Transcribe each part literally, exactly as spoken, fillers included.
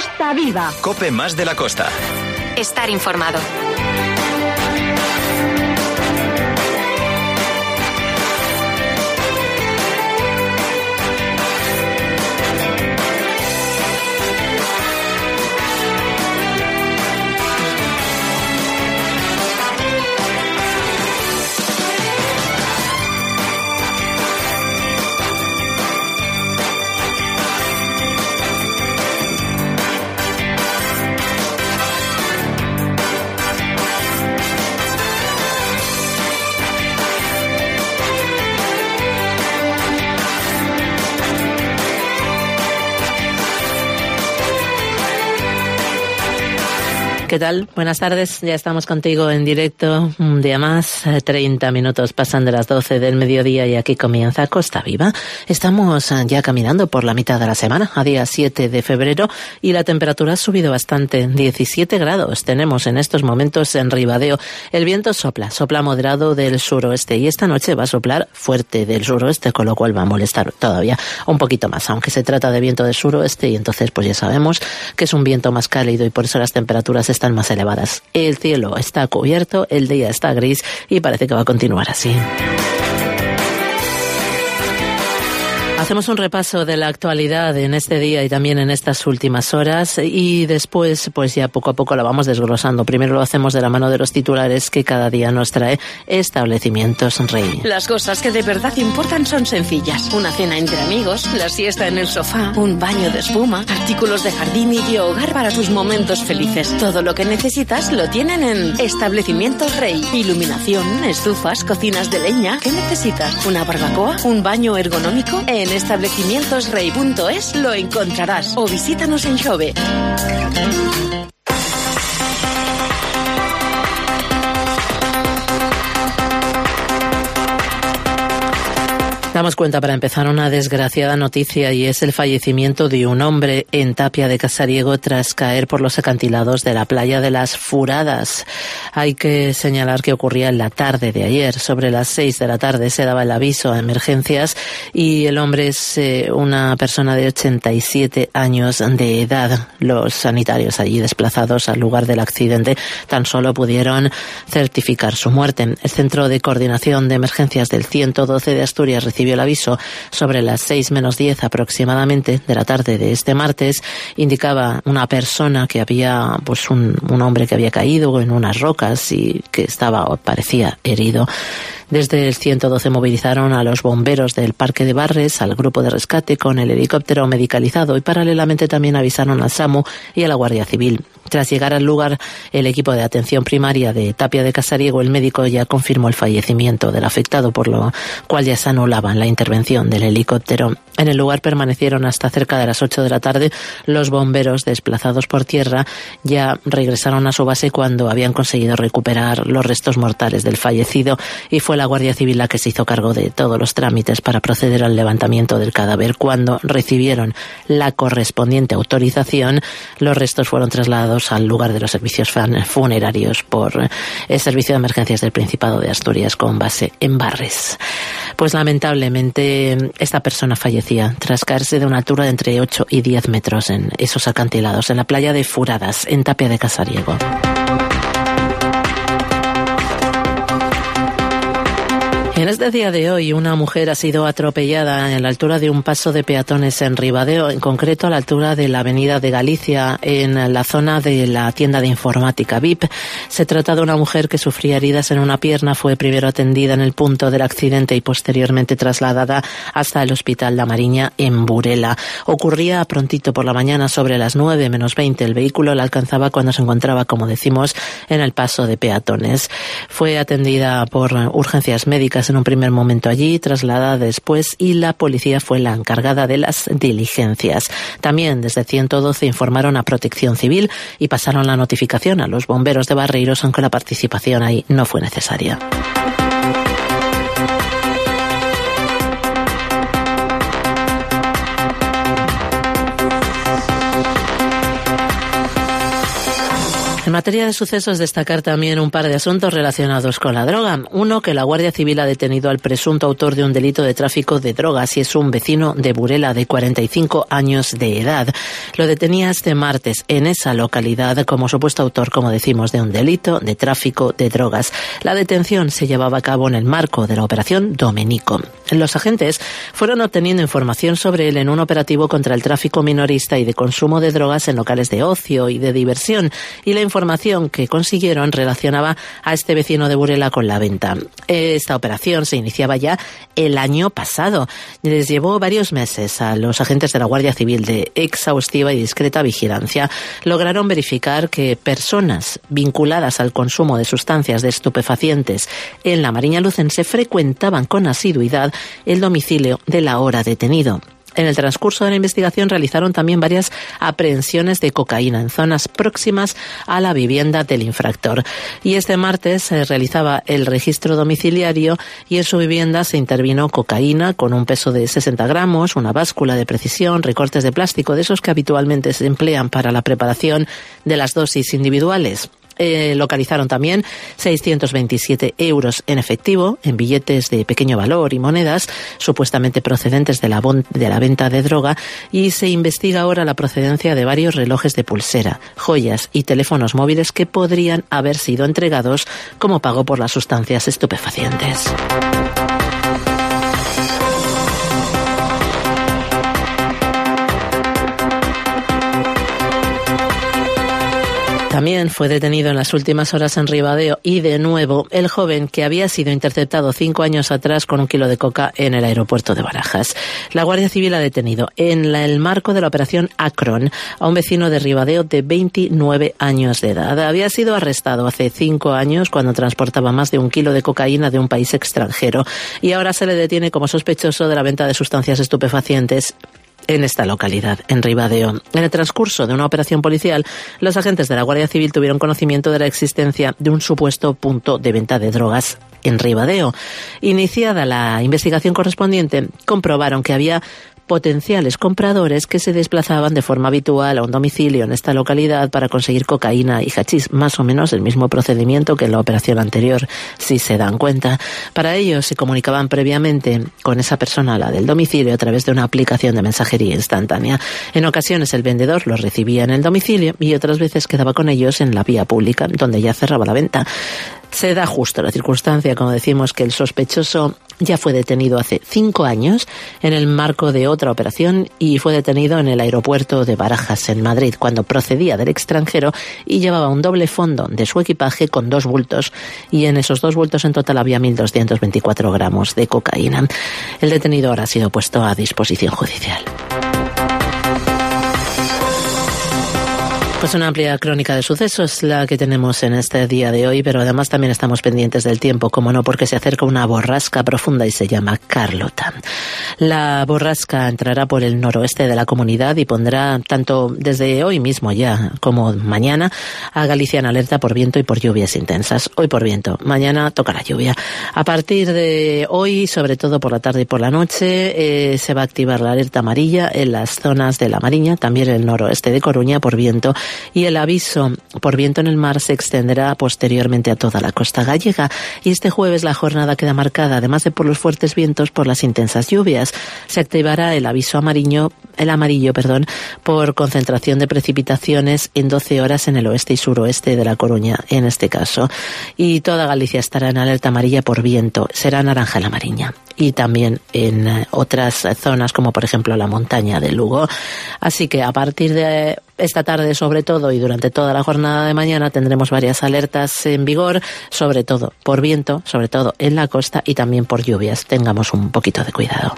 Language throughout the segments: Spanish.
Costa Viva. COPE más de la costa. Estar informado. ¿Qué tal? Buenas tardes, ya estamos contigo en directo un día más, treinta minutos pasan de las doce del mediodía y aquí comienza Costa Viva. Estamos ya caminando por la mitad de la semana, a día siete de febrero, y la temperatura ha subido bastante, diecisiete grados tenemos en estos momentos en Ribadeo. El viento sopla, sopla moderado del suroeste y esta noche va a soplar fuerte del suroeste, con lo cual va a molestar todavía un poquito más, aunque se trata de viento del suroeste y entonces pues ya sabemos que es un viento más cálido y por eso las temperaturas están más elevadas. El cielo está cubierto, el día está gris y parece que va a continuar así. Hacemos un repaso de la actualidad en este día y también en estas últimas horas y después pues ya poco a poco la vamos desglosando. Primero lo hacemos de la mano de los titulares que cada día nos trae Establecimientos Rey. Las cosas que de verdad importan son sencillas. Una cena entre amigos, la siesta en el sofá, un baño de espuma, artículos de jardín y de hogar para tus momentos felices. Todo lo que necesitas lo tienen en Establecimientos Rey. Iluminación, estufas, cocinas de leña. ¿Qué necesitas? ¿Una barbacoa? ¿Un baño ergonómico? En establecimientos rey punto es lo encontrarás o visítanos en Xove. Damos cuenta para empezar una desgraciada noticia y es el fallecimiento de un hombre en Tapia de Casariego tras caer por los acantilados de la playa de las Furadas. Hay que señalar que ocurría en la tarde de ayer. Sobre las seis de la tarde se daba el aviso a emergencias y el hombre es eh, una persona de ochenta y siete años de edad. Los sanitarios allí desplazados al lugar del accidente tan solo pudieron certificar su muerte. El Centro de Coordinación de Emergencias del ciento doce de Asturias recibió el aviso sobre las seis menos diez aproximadamente de la tarde de este martes. Indicaba una persona que había, pues un, un hombre que había caído en unas rocas y que estaba o parecía herido. Desde el ciento doce movilizaron a los bomberos del Parque de Barres, al grupo de rescate con el helicóptero medicalizado y paralelamente también avisaron al SAMU y a la Guardia Civil. Tras llegar al lugar, el equipo de atención primaria de Tapia de Casariego, el médico ya confirmó el fallecimiento del afectado, por lo cual ya se anulaba la intervención del helicóptero. En el lugar permanecieron hasta cerca de las ocho de la tarde. Los bomberos desplazados por tierra ya regresaron a su base cuando habían conseguido recuperar los restos mortales del fallecido y fue la Guardia Civil la que se hizo cargo de todos los trámites para proceder al levantamiento del cadáver. Cuando recibieron la correspondiente autorización, los restos fueron trasladados al lugar de los servicios funerarios por el Servicio de Emergencias del Principado de Asturias con base en Barres. Pues lamentablemente esta persona fallecía tras caerse de una altura de entre ocho y diez metros en esos acantilados en la playa de Furadas, en Tapia de Casariego. En este día de hoy, una mujer ha sido atropellada en la altura de un paso de peatones en Ribadeo, en concreto a la altura de la Avenida de Galicia, en la zona de la tienda de informática V I P. Se trata de una mujer que sufría heridas en una pierna, fue primero atendida en el punto del accidente y posteriormente trasladada hasta el Hospital La Mariña en Burela. Ocurría prontito por la mañana, sobre las nueve menos veinte. El vehículo la alcanzaba cuando se encontraba, como decimos, en el paso de peatones. Fue atendida por urgencias médicas en un primer momento allí, trasladada después y la policía fue la encargada de las diligencias. También desde ciento doce informaron a Protección Civil y pasaron la notificación a los bomberos de Barreiros, aunque la participación ahí no fue necesaria. En materia de sucesos, destacar también un par de asuntos relacionados con la droga. Uno, que la Guardia Civil ha detenido al presunto autor de un delito de tráfico de drogas y es un vecino de Burela de cuarenta y cinco años de edad. Lo detenía este martes en esa localidad como supuesto autor, como decimos, de un delito de tráfico de drogas. La detención se llevaba a cabo en el marco de la Operación Domenico. Los agentes fueron obteniendo información sobre él en un operativo contra el tráfico minorista y de consumo de drogas en locales de ocio y de diversión, y la información que consiguieron relacionaba a este vecino de Burela con la venta. Esta operación se iniciaba ya el año pasado. Les llevó varios meses a los agentes de la Guardia Civil de exhaustiva y discreta vigilancia. Lograron verificar que personas vinculadas al consumo de sustancias de estupefacientes en la Mariña Lucense frecuentaban con asiduidad el domicilio del ahora detenido. En el transcurso de la investigación realizaron también varias aprehensiones de cocaína en zonas próximas a la vivienda del infractor. Y este martes se realizaba el registro domiciliario y en su vivienda se intervino cocaína con un peso de sesenta gramos, una báscula de precisión, recortes de plástico de esos que habitualmente se emplean para la preparación de las dosis individuales. Eh, localizaron también seiscientos veintisiete euros en efectivo, en billetes de pequeño valor y monedas, supuestamente procedentes de la, bon- de la venta de droga, y se investiga ahora la procedencia de varios relojes de pulsera, joyas y teléfonos móviles que podrían haber sido entregados como pago por las sustancias estupefacientes. También fue detenido en las últimas horas en Ribadeo y, de nuevo, el joven que había sido interceptado cinco años atrás con un kilo de coca en el aeropuerto de Barajas. La Guardia Civil ha detenido en la, el marco de la operación Akron a un vecino de Ribadeo de veintinueve años de edad. Había sido arrestado hace cinco años cuando transportaba más de un kilo de cocaína de un país extranjero y ahora se le detiene como sospechoso de la venta de sustancias estupefacientes en esta localidad, en Ribadeo. En el transcurso de una operación policial, los agentes de la Guardia Civil tuvieron conocimiento de la existencia de un supuesto punto de venta de drogas en Ribadeo. Iniciada la investigación correspondiente, comprobaron que había potenciales compradores que se desplazaban de forma habitual a un domicilio en esta localidad para conseguir cocaína y hachís, más o menos el mismo procedimiento que en la operación anterior, si se dan cuenta. Para ello se comunicaban previamente con esa persona, la del domicilio, a través de una aplicación de mensajería instantánea. En ocasiones el vendedor los recibía en el domicilio y otras veces quedaba con ellos en la vía pública, donde ya cerraba la venta. Se da justo la circunstancia, como decimos, que el sospechoso ya fue detenido hace cinco años en el marco de otra operación y fue detenido en el aeropuerto de Barajas, en Madrid, cuando procedía del extranjero y llevaba un doble fondo de su equipaje con dos bultos, y en esos dos bultos en total había mil doscientos veinticuatro gramos de cocaína. El detenido ahora ha sido puesto a disposición judicial. Pues una amplia crónica de sucesos la que tenemos en este día de hoy, pero además también estamos pendientes del tiempo, como no, porque se acerca una borrasca profunda y se llama Carlota. La borrasca entrará por el noroeste de la comunidad y pondrá, tanto desde hoy mismo ya como mañana, a Galicia en alerta por viento y por lluvias intensas. Hoy por viento, mañana tocará lluvia. A partir de hoy, sobre todo por la tarde y por la noche, eh, se va a activar la alerta amarilla en las zonas de La Mariña, también en el noroeste de Coruña por viento, y el aviso por viento en el mar se extenderá posteriormente a toda la costa gallega. Y este jueves la jornada queda marcada, además de por los fuertes vientos, por las intensas lluvias. Se activará el aviso amarillo, el amarillo, perdón, por concentración de precipitaciones en doce horas en el oeste y suroeste de La Coruña, en este caso. Y toda Galicia estará en alerta amarilla por viento. Será naranja la Mariña. Y también en otras zonas, como por ejemplo la montaña de Lugo. Así que a partir de esta tarde, sobre todo, y durante toda la jornada de mañana, tendremos varias alertas en vigor, sobre todo por viento, sobre todo en la costa, y también por lluvias. Tengamos un poquito de cuidado.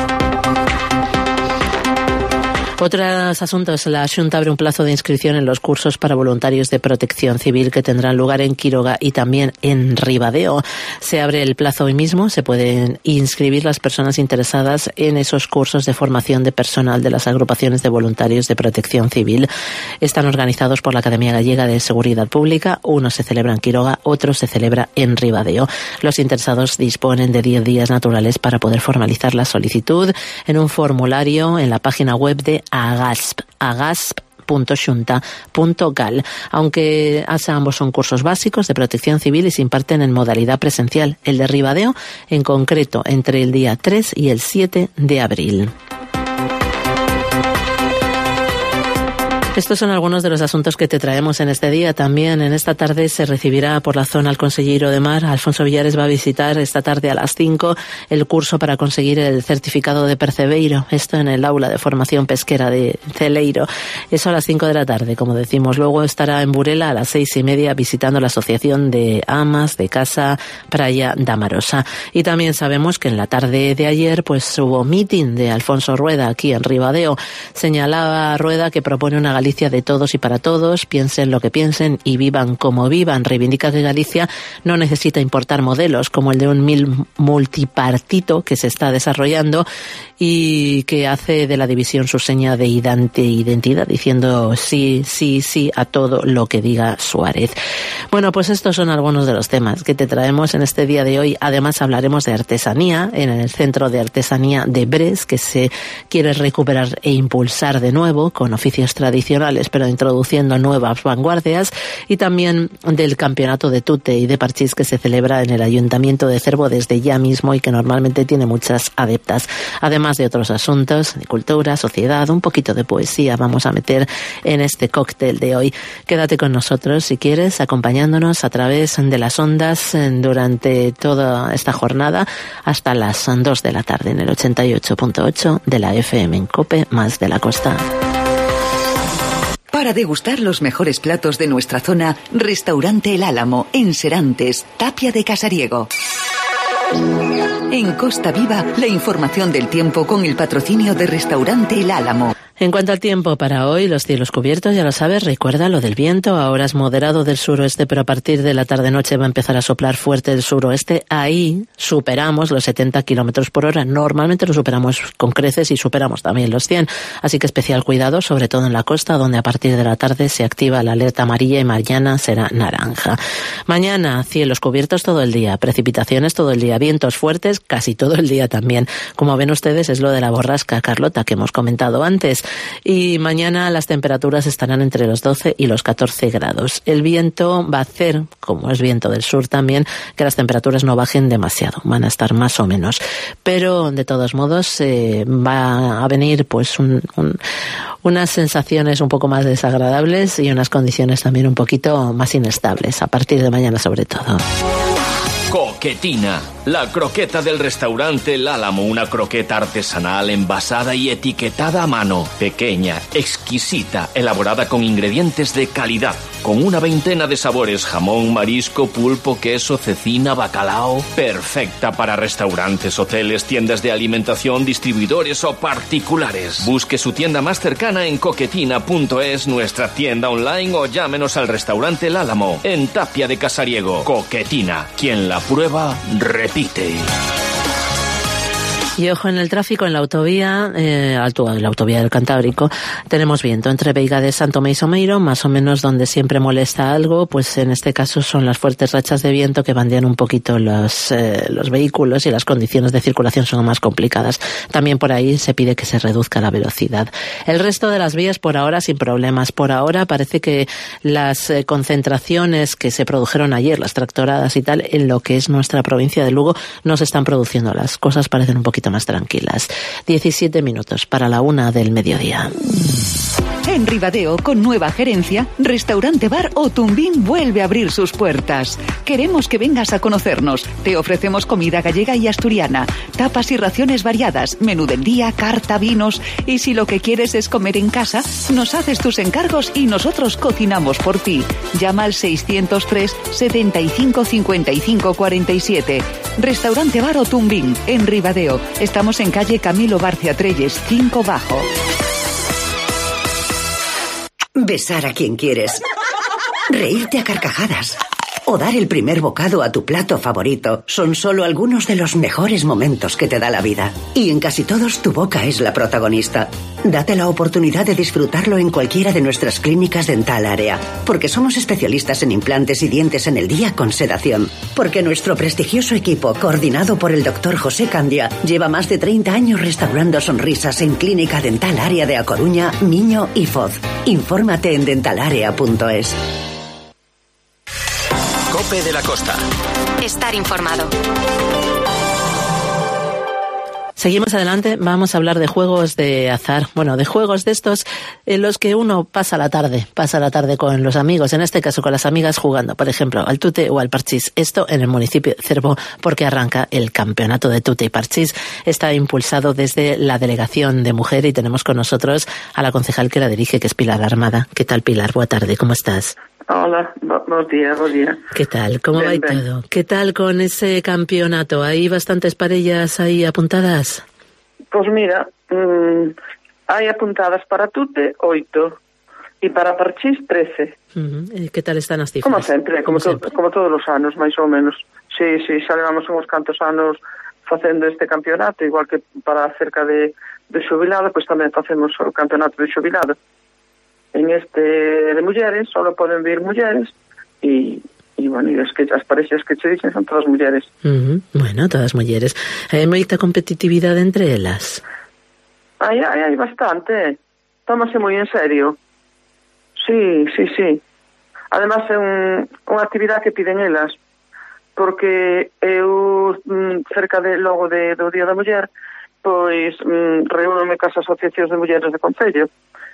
Otros asuntos. La Xunta abre un plazo de inscripción en los cursos para voluntarios de protección civil que tendrán lugar en Quiroga y también en Ribadeo. Se abre el plazo hoy mismo. Se pueden inscribir las personas interesadas en esos cursos de formación de personal de las agrupaciones de voluntarios de protección civil. Están organizados por la Academia Gallega de Seguridad Pública. Uno se celebra en Quiroga, otro se celebra en Ribadeo. Los interesados disponen de diez días naturales para poder formalizar la solicitud en un formulario en la página web de agasp, agasp punto xunta punto gal. Aunque ambos son cursos básicos de protección civil y se imparten en modalidad presencial. El de Ribadeo, en concreto, entre el día tres y el siete de abril. Estos son algunos de los asuntos que te traemos en este día. También en esta tarde se recibirá por la zona al consejero de mar. Alfonso Villares va a visitar esta tarde a las cinco el curso para conseguir el certificado de percebeiro. Esto en el aula de formación pesquera de Celeiro. Eso a las cinco de la tarde, como decimos. Luego estará en Burela a las seis y media visitando la Asociación de Amas de Casa Praia da Marosa. Y también sabemos que en la tarde de ayer pues hubo meeting de Alfonso Rueda aquí en Ribadeo. Señalaba Rueda que propone una Galicia de todos y para todos, piensen lo que piensen y vivan como vivan. Reivindica que Galicia no necesita importar modelos como el de un mil multipartito que se está desarrollando y que hace de la división su seña de identidad, diciendo sí, sí, sí a todo lo que diga Suárez. Bueno, pues estos son algunos de los temas que te traemos en este día de hoy. Además hablaremos de artesanía en el Centro de Artesanía de Bres, que se quiere recuperar e impulsar de nuevo con oficios tradicionales, pero introduciendo nuevas vanguardias, y también del campeonato de tute y de parchís que se celebra en el Ayuntamiento de Cervo desde ya mismo y que normalmente tiene muchas adeptas. Además de otros asuntos de cultura, sociedad, un poquito de poesía vamos a meter en este cóctel de hoy. Quédate con nosotros si quieres, acompañándonos a través de las ondas durante toda esta jornada hasta las dos de la tarde en el ochenta y ocho punto ocho de la F M en COPE más de la costa. Para degustar los mejores platos de nuestra zona, Restaurante El Álamo, en Serantes, Tapia de Casariego. En Costa Viva, la información del tiempo con el patrocinio de Restaurante El Álamo. En cuanto al tiempo para hoy, los cielos cubiertos, ya lo sabes, recuerda lo del viento, ahora es moderado del suroeste, pero a partir de la tarde-noche va a empezar a soplar fuerte del suroeste. Ahí superamos los setenta kilómetros por hora. Normalmente lo superamos con creces y superamos también los cien. Así que especial cuidado, sobre todo en la costa, donde a partir de la tarde se activa la alerta amarilla y mañana será naranja. Mañana, cielos cubiertos todo el día, precipitaciones todo el día, vientos fuertes casi todo el día también. Como ven ustedes, es lo de la borrasca Carlota que hemos comentado antes. Y mañana las temperaturas estarán entre los doce y los catorce grados. El viento va a hacer, como es viento del sur también, que las temperaturas no bajen demasiado, van a estar más o menos. Pero de todos modos eh, va a venir pues un, un, unas sensaciones un poco más desagradables y unas condiciones también un poquito más inestables, a partir de mañana sobre todo. Coquetina, la croqueta del restaurante El Álamo, una croqueta artesanal envasada y etiquetada a mano, pequeña, exquisita, elaborada con ingredientes de calidad, con una veintena de sabores, jamón, marisco, pulpo, queso, cecina, bacalao, perfecta para restaurantes, hoteles, tiendas de alimentación, distribuidores o particulares. Busque su tienda más cercana en coquetina punto es, nuestra tienda online, o llámenos al restaurante El Álamo, en Tapia de Casariego. Coquetina, quien la prueba, repite. Y ojo en el tráfico en la autovía, eh, alto, la autovía del Cantábrico, tenemos viento entre Veiga de Santo Tomé y Someiro, más o menos donde siempre molesta algo, pues en este caso son las fuertes rachas de viento que bandean un poquito los, eh, los vehículos y las condiciones de circulación son más complicadas. También por ahí se pide que se reduzca la velocidad. El resto de las vías por ahora sin problemas. Por ahora parece que las eh, concentraciones que se produjeron ayer, las tractoradas y tal, en lo que es nuestra provincia de Lugo, no se están produciendo. Las cosas parecen un poquito más tranquilas. diecisiete minutos para la una del mediodía. En Ribadeo, con nueva gerencia, Restaurante Bar Otumbín vuelve a abrir sus puertas. Queremos que vengas a conocernos. Te ofrecemos comida gallega y asturiana, tapas y raciones variadas, menú del día, carta, vinos. Y si lo que quieres es comer en casa, nos haces tus encargos y nosotros cocinamos por ti. Llama al seiscientos tres, setenta y cinco, cincuenta y cinco, cuarenta y siete. Restaurante Bar Otumbín, en Ribadeo. Estamos en calle Camilo Barcia Trelles, cinco Bajo. Besar a quien quieres, reírte a carcajadas o dar el primer bocado a tu plato favorito son solo algunos de los mejores momentos que te da la vida. Y en casi todos tu boca es la protagonista. Date la oportunidad de disfrutarlo en cualquiera de nuestras clínicas Dental Área, porque somos especialistas en implantes y dientes en el día con sedación. Porque nuestro prestigioso equipo, coordinado por el doctor José Candia, lleva más de treinta años restaurando sonrisas en Clínica Dental Área de A Coruña, Miño y Foz. Infórmate en dentalarea punto es. Cope de la Costa. Estar informado. Seguimos adelante, vamos a hablar de juegos de azar, bueno, de juegos de estos en los que uno pasa la tarde, pasa la tarde con los amigos, en este caso con las amigas jugando, por ejemplo, al tute o al parchís. Esto en el municipio de Cervo, porque arranca el campeonato de tute y parchís. Está impulsado desde la Delegación de Mujer y tenemos con nosotros a la concejal que la dirige, que es Pilar Armada. ¿Qué tal, Pilar? Buena tarde, ¿cómo estás? Hola, buenos días, buenos días. ¿Qué tal? ¿Cómo va todo? ¿Qué tal con ese campeonato? ¿Hay bastantes parellas ahí apuntadas? Pues mira, mmm, hay apuntadas para tute oito y para parchís trece. Uh-huh. ¿Qué tal están as cifras? Como sempre, como, como, to, como todos os anos, máis ou menos. Sí, sí, xa levamos uns cantos anos facendo este campeonato, igual que para cerca de, de xubilado, pois tamén facemos o campeonato de xubilado. En este de mulleres solo poden vir mulleres e, e bueno, e es que as parexas que che dicen son todas mulleres. Uh-huh. Bueno, todas mulleres. Hai moita competitividade entre elas? Hai, hai, hai bastante. Tómase moi en serio. Sí, sí, sí. Además é un, unha actividade que piden elas, porque eu cerca de logo de, do Día da Muller, pois reúnome cas asociacións de mulleres de Concello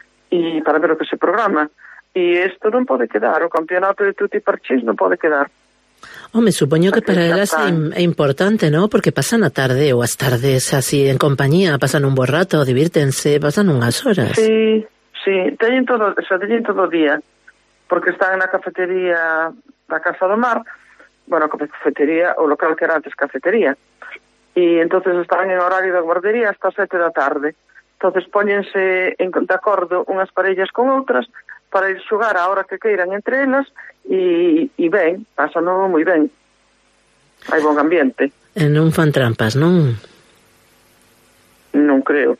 e para ver o que se programa. E isto non pode quedar, o campeonato de tute e parchís non pode quedar. Home, supoño que para elas é, é importante, ¿no? Porque pasan a tarde ou as tardes así en compañía, pasan un bo rato, divírtense, pasan unhas horas. Sí, sí, teñen todo, xa teñen todo o día, porque están na cafetería da Casa do Mar, bueno, a cafetería, o local que era antes cafetería, e entonces están en horario de guardería hasta sete da tarde. Entonces póñense en de acordo unhas parellas con outras para ir xogar a hora que queiran entre elas e, e ben, pasano moi ben. Hai bon ambiente. E non fan trampas, non? Non creo.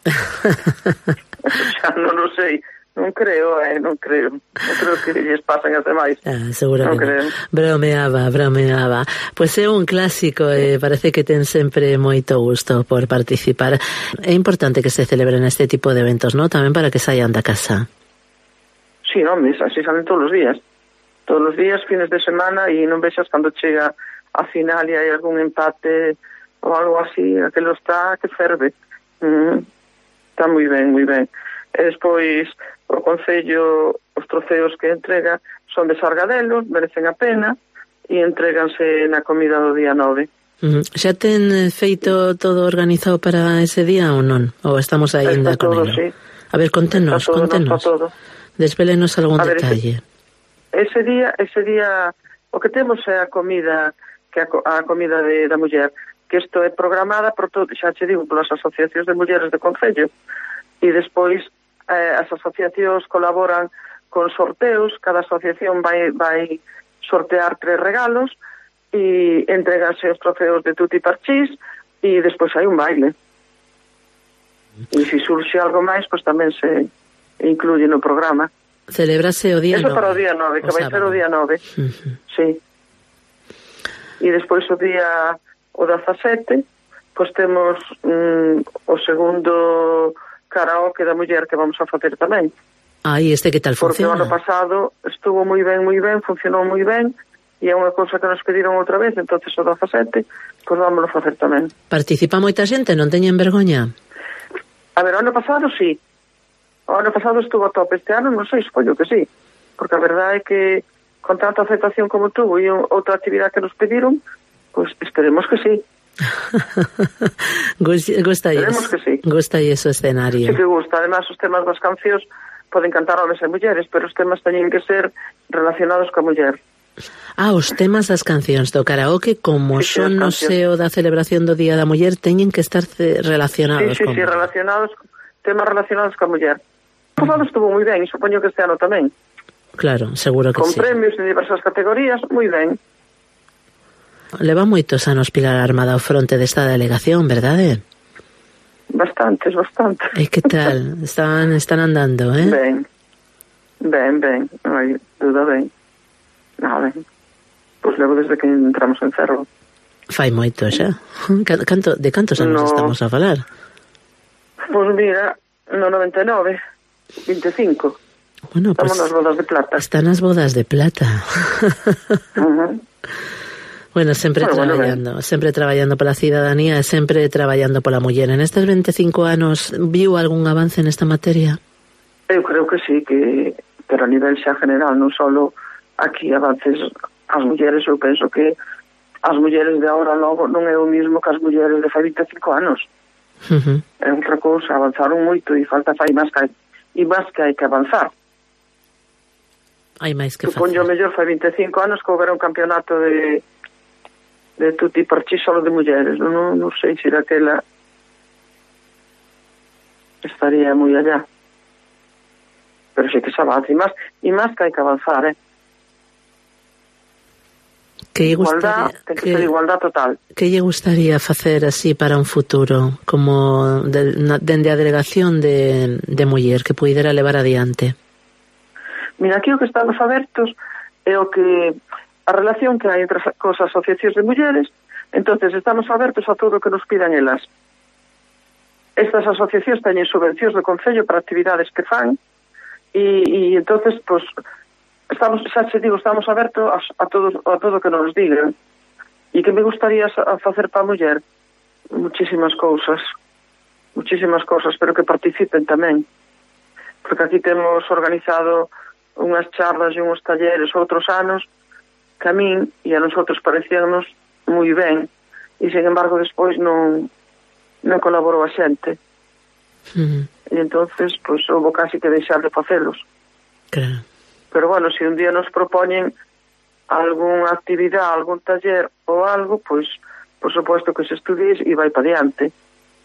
Xa non o sei. Non creo, eh, non creo. Non creo que lles pasen as demais. Ah, seguro non que creo. Non. Bromeaba, bromeaba. Pois é un clásico, eh, parece que ten sempre moito gusto por participar. É importante que se celebren este tipo de eventos, ¿no? Tamén para que saian da casa. Sí, non, así salen todos os días. Todos os días, fines de semana, e non vexas cando chega a final e hai algún empate ou algo así, aquilo está que ferve. Mm, está moi ben, moi ben. E despois o Concello, os trofeos que entrega son de Sargadelos, merecen a pena e entréganse na comida do día nove. Uh-huh. Xa ten feito todo organizado para ese día ou non? Ou estamos aínda con todo, ello? Sí. A ver, contenos, todo, contenos. Todo. Desvélenos algún a ver, detalle. Ese, ese día, ese día o que temos é a comida que a, a comida de, da muller, que isto é programada por todo, xa che digo, polas asociacións de mulleres de Concello, e despois eh, as asociacións colaboran con sorteos, cada asociación vai, vai sortear tres regalos e entreganse os trofeos de tute e parchís e despois hai un baile. E se surxe algo máis, pois tamén se incluye no programa. Celebrase o día nove. Eso nove. para o día nove, que o vai sábado. Ser o día nove. Uh-huh. Sí. E despois o día o dezasete, pois temos mm, o segundo karaoke da muller que vamos a facer tamén. Ai, este que tal funciona? Porque o ano pasado estuvo moi ben, moi ben, funcionou moi ben, e é unha cousa que nos pediron outra vez, entonces o dezasete, pois vámonos facer tamén. Participa moita xente, non teñen vergoña? A ver, o ano pasado sí. O ano pasado estuvo a tope, este ano non sei, supoño que sí, porque a verdade é que con tanta aceptación como tuvo e outra actividade que nos pediron, pois esperemos que sí. Gusta esperemos que sí. Gusta aí ese escenario. Sí que gusta, además os temas das cancións poden cantar homes e mulleres, pero os temas teñen que ser relacionados coa muller. Ah, os temas das cancións do karaoke, como sí, son no seo da celebración do Día da Muller, teñen que estar relacionados sí, sí, con... Sí, sí, relacionados, temas relacionados coa muller. O pasado estuvo moi ben, e supoño que este ano tamén. Claro, seguro que con sí. Con premios en diversas categorías, moi ben. Leva moitos anos Pilar Armada ao fronte desta delegación, verdade? bastantes, bastantes. E que tal? Están, están andando, eh? Ben, ben, ben, non hai duda, ben. Non, ben. Pois levo desde que entramos en Ferrol. Fai moito xa. Canto, de cantos anos no, estamos a falar? Pois mira, no noventa e nove, vinte e cinco. Bueno, estamos pues, nas bodas de plata. Están as bodas de plata. Uh-huh. Bueno, sempre bueno, traballando, bueno, sempre traballando pola cidadanía e sempre traballando pola muller. En estes veinticinco anos, viu algún avance nesta materia? Eu creo que sí, que pero a nivel xa general, non só aquí avances as mulleres, eu penso que as mulleres de agora logo non é o mismo que as mulleres de fai veinticinco anos. Uh-huh. É outra cousa, avanzaron moito e falta fai máis que hai, e máis que hai que avanzar. Hai máis que facer. Suponho mellor fai veinticinco anos que houbera un campeonato de de tutti parchís solo de mulleres, non, non, non sei se daquela estaría moi allá. Pero sei que se avanza e máis, e máis que hai que avanzar, eh? Que lle gustaría, igualdad, ten que, que ser igualdad total. Que lle gustaría facer así para un futuro, como de, na, dende a delegación de, de muller, que puidera levar adiante? Mira, aquí o que estamos abertos é o que a relación que hai entre as asociacións de mulleres, entonces estamos abertos a todo o que nos pidan elas. Estas asociacións teñen subvencións do Concello para actividades que fan e, e entonces, pues, estamos, xa te digo, estamos abertos a, a todo a todo que nos digan. E que me gustaría a facer para a muller? Muchísimas cousas, muchísimas cousas, pero que participen tamén. Porque aquí temos organizado unhas charlas e uns talleres outros anos que a min e a nosotros parecíanos moi ben e, sin embargo, despois non non colaborou a xente. Uh-huh. E entonces, pois, houve casi que deixar de facelos. Claro. Pero, bueno, se un día nos propoñen algunha actividade, algún taller ou algo, pois, por suposto que se estudie e vai para diante.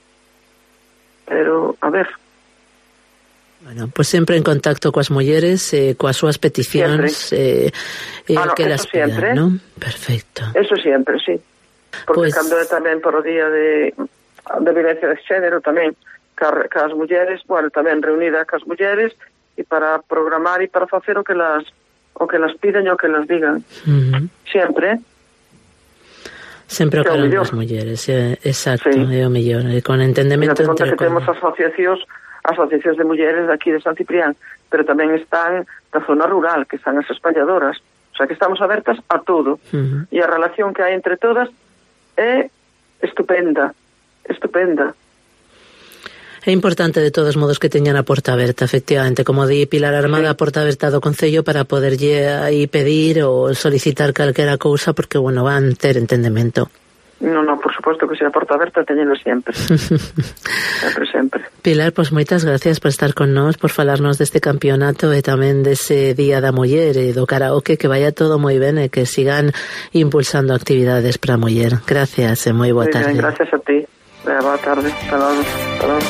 Pero, a ver... Bueno, pues sempre en contacto coas mulleres, eh, coas súas peticións, eh, eh, ah, no, que las pidan, ¿no? Perfecto. Eso sempre, sí. Porque pues... cando é tamén por o día de, de violencia de xénero tamén, ca, ca as mulleres, bueno, tamén reunida cas mulleres, e para programar e para facer o que las o que las piden e o que las digan. Uh-huh. Sempre, Sempre o que eran as mulleres, eh, exacto, sí. É o mellor, eh, con entendemento entre... que temos asociacións asociacións de mulleres de aquí de San Ciprián, pero tamén están da zona rural, que están as espalladoras, o sea que estamos abertas a todo, uh-huh. e a relación que hai entre todas é estupenda, estupenda. É importante de todos modos que teñan a porta aberta, efectivamente, como di Pilar Armada, sí. A porta aberta do Concello para poderlle aí pedir ou solicitar calquera cousa, porque, bueno, van ter entendemento. Non, non, por suposto que se a porta aberta teñelo sempre. sempre, sempre. Pilar, pois pues moitas gracias por estar con nós, por falarnos deste campeonato e tamén dese Día da Muller e do karaoke, que vaya todo moi ben e que sigan impulsando actividades para a muller. Gracias e moi boa muy tarde. Bien, gracias a ti. Eh, boa tarde. Hasta logo. Hasta logo.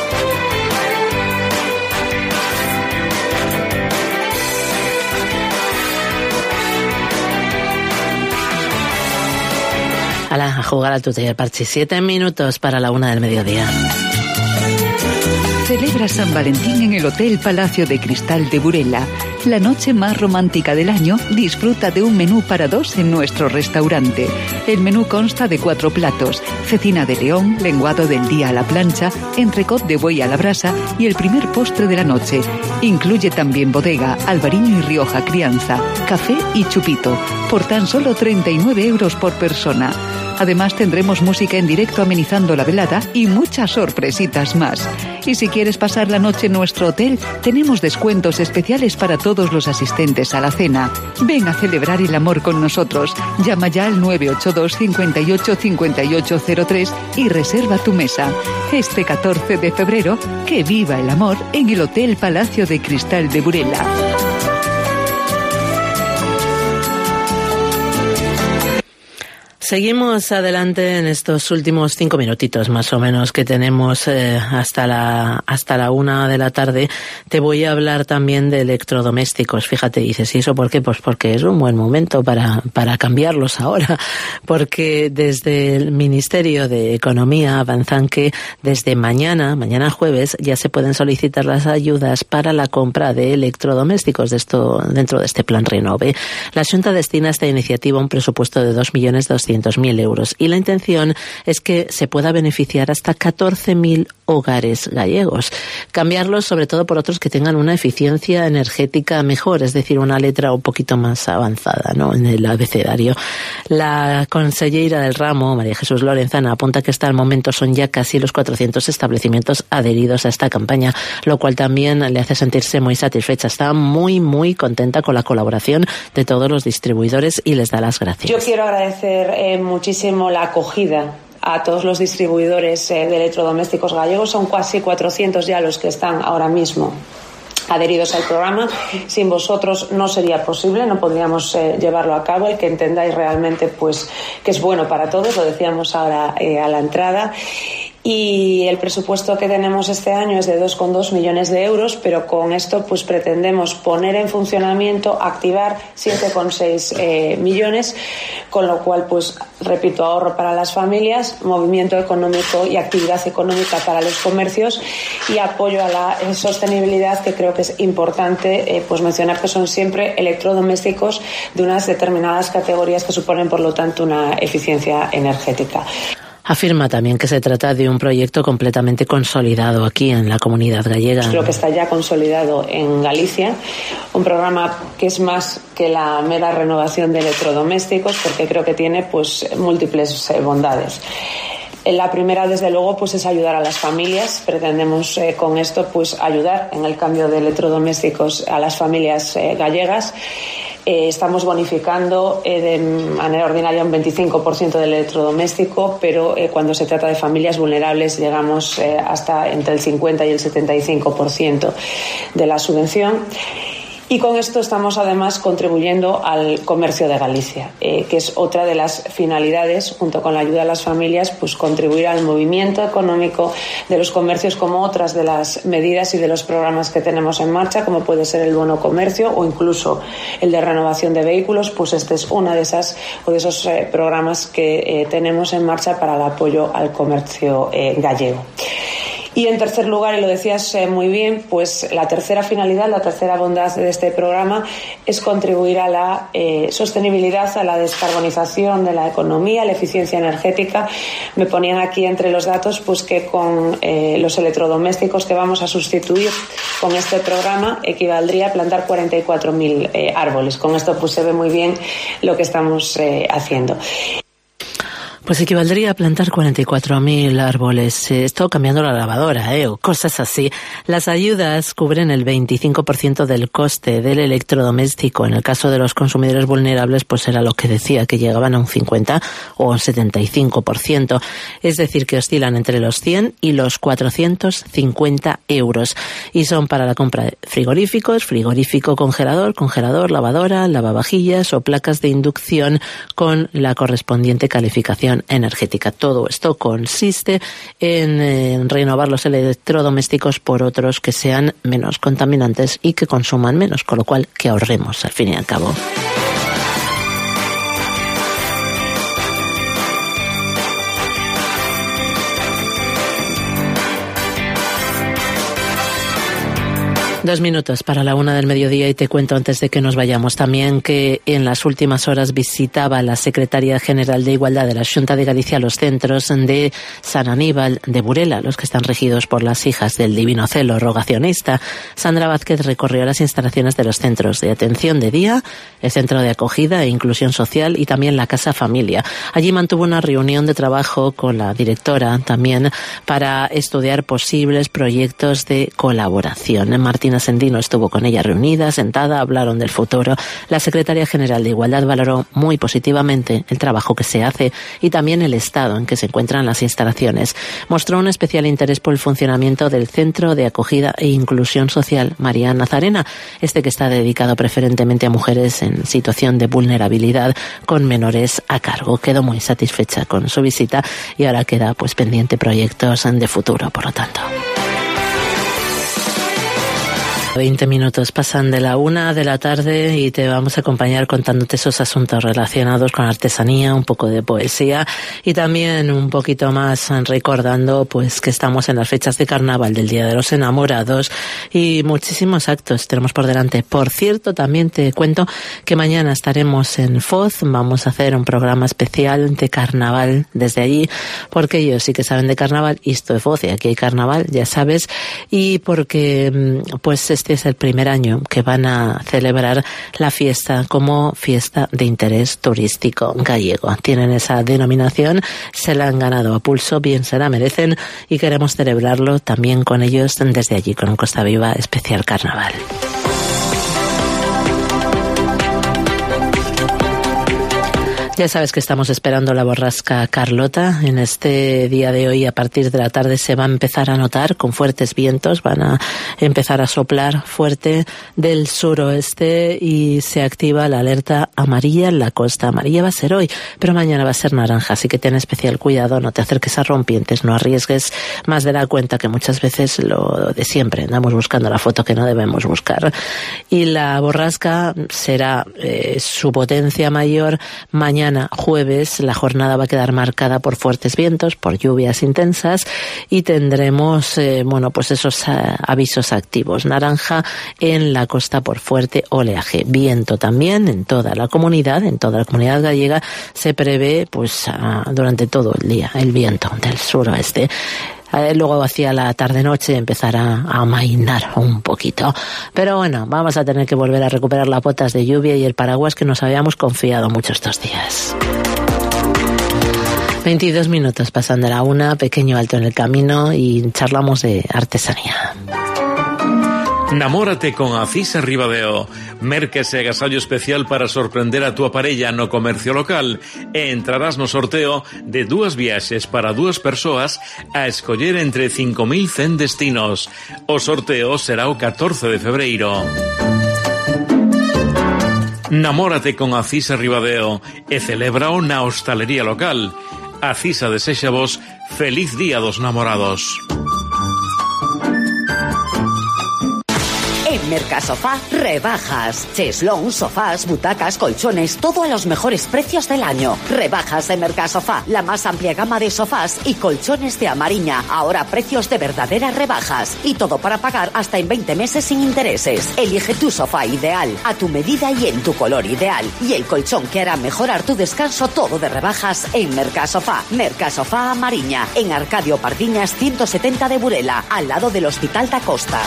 Ala, a jugar al tu taller Parchi. Siete minutos para la una del mediodía. Celebra San Valentín en el Hotel Palacio de Cristal de Burela. La noche más romántica del año, disfruta de un menú para dos en nuestro restaurante. El menú consta de cuatro platos: cecina de león, lenguado del día a la plancha, entrecot de buey a la brasa y el primer postre de la noche. Incluye también bodega, albariño y Rioja crianza, café y chupito, por tan solo treinta y nueve euros por persona. Además tendremos música en directo amenizando la velada y muchas sorpresitas más. Y si quieres pasar la noche en nuestro hotel, tenemos descuentos especiales para todos los asistentes a la cena. Ven a celebrar el amor con nosotros. Llama ya al nueve ocho dos, cinco ocho, cinco ocho cero tres y reserva tu mesa. Este catorce de febrero, que viva el amor en el Hotel Palacio de Cristal de Burela. Seguimos adelante en estos últimos cinco minutitos más o menos que tenemos eh, hasta la hasta la una de la tarde. Te voy a hablar también de electrodomésticos. Fíjate, dices, ¿y eso por qué? Pues porque es un buen momento para para cambiarlos ahora, porque desde el Ministerio de Economía avanzan que desde mañana, mañana jueves, ya se pueden solicitar las ayudas para la compra de electrodomésticos de esto dentro de este plan Renove. La Xunta destina a esta iniciativa un presupuesto de dos millones doscientos mil euros y la intención es que se pueda beneficiar hasta catorce mil hogares gallegos. Cambiarlos sobre todo por otros que tengan una eficiencia energética mejor, es decir, una letra un poquito más avanzada, ¿no?, en el abecedario. La consellera del ramo, María Jesús Lorenzana, apunta que hasta el momento son ya casi los cuatrocientos establecimientos adheridos a esta campaña, lo cual también le hace sentirse muy satisfecha. Está muy, muy contenta con la colaboración de todos los distribuidores y les da las gracias. Yo quiero agradecer eh, muchísimo la acogida a todos los distribuidores eh, de electrodomésticos gallegos. Son casi cuatrocientos ya los que están ahora mismo adheridos al programa. Sin vosotros no sería posible, no podríamos eh, llevarlo a cabo. El que entendáis realmente pues que es bueno para todos, lo decíamos ahora eh, a la entrada. Y el presupuesto que tenemos este año es de dos coma dos millones de euros, pero con esto pues pretendemos poner en funcionamiento, activar siete coma seis eh, millones, con lo cual pues repito, ahorro para las familias, movimiento económico y actividad económica para los comercios y apoyo a la eh, sostenibilidad, que creo que es importante eh, pues mencionar que son siempre electrodomésticos de unas determinadas categorías que suponen por lo tanto una eficiencia energética. Afirma también que se trata de un proyecto completamente consolidado aquí en la comunidad gallega. Creo que está ya consolidado en Galicia, un programa que es más que la mera renovación de electrodomésticos, porque creo que tiene pues múltiples eh, bondades. La primera, desde luego, pues es ayudar a las familias. Pretendemos eh, con esto pues ayudar en el cambio de electrodomésticos a las familias eh, gallegas. Eh, estamos bonificando eh, de manera ordinaria un veinticinco por ciento del electrodoméstico, pero eh, cuando se trata de familias vulnerables llegamos eh, hasta entre el cincuenta y el setenta y cinco por ciento de la subvención. Y con esto estamos además contribuyendo al comercio de Galicia, eh, que es otra de las finalidades, junto con la ayuda a las familias, pues contribuir al movimiento económico de los comercios, como otras de las medidas y de los programas que tenemos en marcha, como puede ser el bono comercio o incluso el de renovación de vehículos. Pues este es uno de esas o de esos eh, programas que eh, tenemos en marcha para el apoyo al comercio eh, gallego. Y en tercer lugar, y lo decías eh, muy bien, pues la tercera finalidad, la tercera bondad de este programa es contribuir a la eh, sostenibilidad, a la descarbonización de la economía, a la eficiencia energética. Me ponían aquí entre los datos pues que con eh, los electrodomésticos que vamos a sustituir con este programa equivaldría a plantar cuarenta y cuatro mil eh, árboles. Con esto pues se ve muy bien lo que estamos eh, haciendo. Pues equivaldría a plantar cuarenta y cuatro mil árboles. Esto cambiando la lavadora, ¿eh? O cosas así. Las ayudas cubren el veinticinco por ciento del coste del electrodoméstico. En el caso de los consumidores vulnerables, pues era lo que decía, que llegaban a un cincuenta o un setenta y cinco por ciento. Es decir, que oscilan entre los cien y los cuatrocientos cincuenta euros. Y son para la compra de frigoríficos, frigorífico congelador, congelador, lavadora, lavavajillas o placas de inducción con la correspondiente calificación energética. Todo esto consiste en, en renovar los electrodomésticos por otros que sean menos contaminantes y que consuman menos, con lo cual que ahorremos al fin y al cabo. Dos minutos para la una del mediodía y te cuento antes de que nos vayamos también que en las últimas horas visitaba la Secretaria General de Igualdad de la Xunta de Galicia los centros de San Aníbal de Burela, los que están regidos por las hijas del Divino Celo rogacionista. Sandra Vázquez recorrió las instalaciones de los centros de atención de día, el centro de acogida e inclusión social y también la Casa Familia. Allí mantuvo una reunión de trabajo con la directora también para estudiar posibles proyectos de colaboración. Martina Cristina Sendino estuvo con ella reunida, sentada, hablaron del futuro. La secretaria general de Igualdad valoró muy positivamente el trabajo que se hace y también el estado en que se encuentran las instalaciones. Mostró un especial interés por el funcionamiento del Centro de Acogida e Inclusión Social María Nazarena, este que está dedicado preferentemente a mujeres en situación de vulnerabilidad con menores a cargo. Quedó muy satisfecha con su visita y ahora queda pues pendiente proyectos de futuro, por lo tanto. veinte minutos pasan de la una de la tarde y te vamos a acompañar contándote esos asuntos relacionados con artesanía, un poco de poesía y también un poquito más recordando pues que estamos en las fechas de carnaval del Día de los Enamorados y muchísimos actos tenemos por delante. Por cierto, también te cuento que mañana estaremos en Foz, vamos a hacer un programa especial de carnaval desde allí, porque ellos sí que saben de carnaval, y esto es Foz y aquí hay carnaval, ya sabes, y porque pues este es el primer año que van a celebrar la fiesta como fiesta de interés turístico gallego. Tienen esa denominación, se la han ganado a pulso, bien se la merecen y queremos celebrarlo también con ellos desde allí, con un Costa Viva especial carnaval. Ya sabes que estamos esperando la borrasca Carlota. En este día de hoy, a partir de la tarde, se va a empezar a notar con fuertes vientos. Van a empezar a soplar fuerte del suroeste y se activa la alerta amarilla en la costa. Amarilla va a ser hoy, pero mañana va a ser naranja. Así que ten especial cuidado, no te acerques a rompientes, no arriesgues más de la cuenta, que muchas veces lo de siempre. Andamos buscando la foto que no debemos buscar. Y la borrasca será eh, su potencia mayor mañana. Jueves, la jornada va a quedar marcada por fuertes vientos, por lluvias intensas y tendremos, eh, bueno, pues esos uh, avisos activos. Naranja en la costa por fuerte oleaje. Viento también en toda la comunidad, en toda la comunidad gallega se prevé, pues, uh, durante todo el día el viento del suroeste. Luego hacia la tarde-noche empezará a amainar un poquito. Pero bueno, vamos a tener que volver a recuperar las botas de lluvia y el paraguas que nos habíamos confiado mucho estos días. veintidós minutos pasan de la una, pequeño alto en el camino y charlamos de artesanía. Namórate con Acisa Ribadeo. Merques e agasallo especial para sorprender a túa parella no comercio local e entrarás no sorteo de dúas viaxes para dúas persoas a escoller entre cinco mil cen destinos. O sorteo será o catorce de febreiro. Namórate con Acisa Ribadeo e celébrao na hostalería local. Acisa desexa vos feliz día dos namorados. En Mercasofá, rebajas. Cheslón, sofás, butacas, colchones, todo a los mejores precios del año. Rebajas de Mercasofá, la más amplia gama de sofás y colchones de Amariña. Ahora precios de verdaderas rebajas. Y todo para pagar hasta en veinte meses sin intereses. Elige tu sofá ideal, a tu medida y en tu color ideal. Y el colchón que hará mejorar tu descanso, todo de rebajas en Mercasofá. Mercasofá Amariña, en Arcadio Pardiñas ciento setenta de Burela, al lado del Hospital da Costa.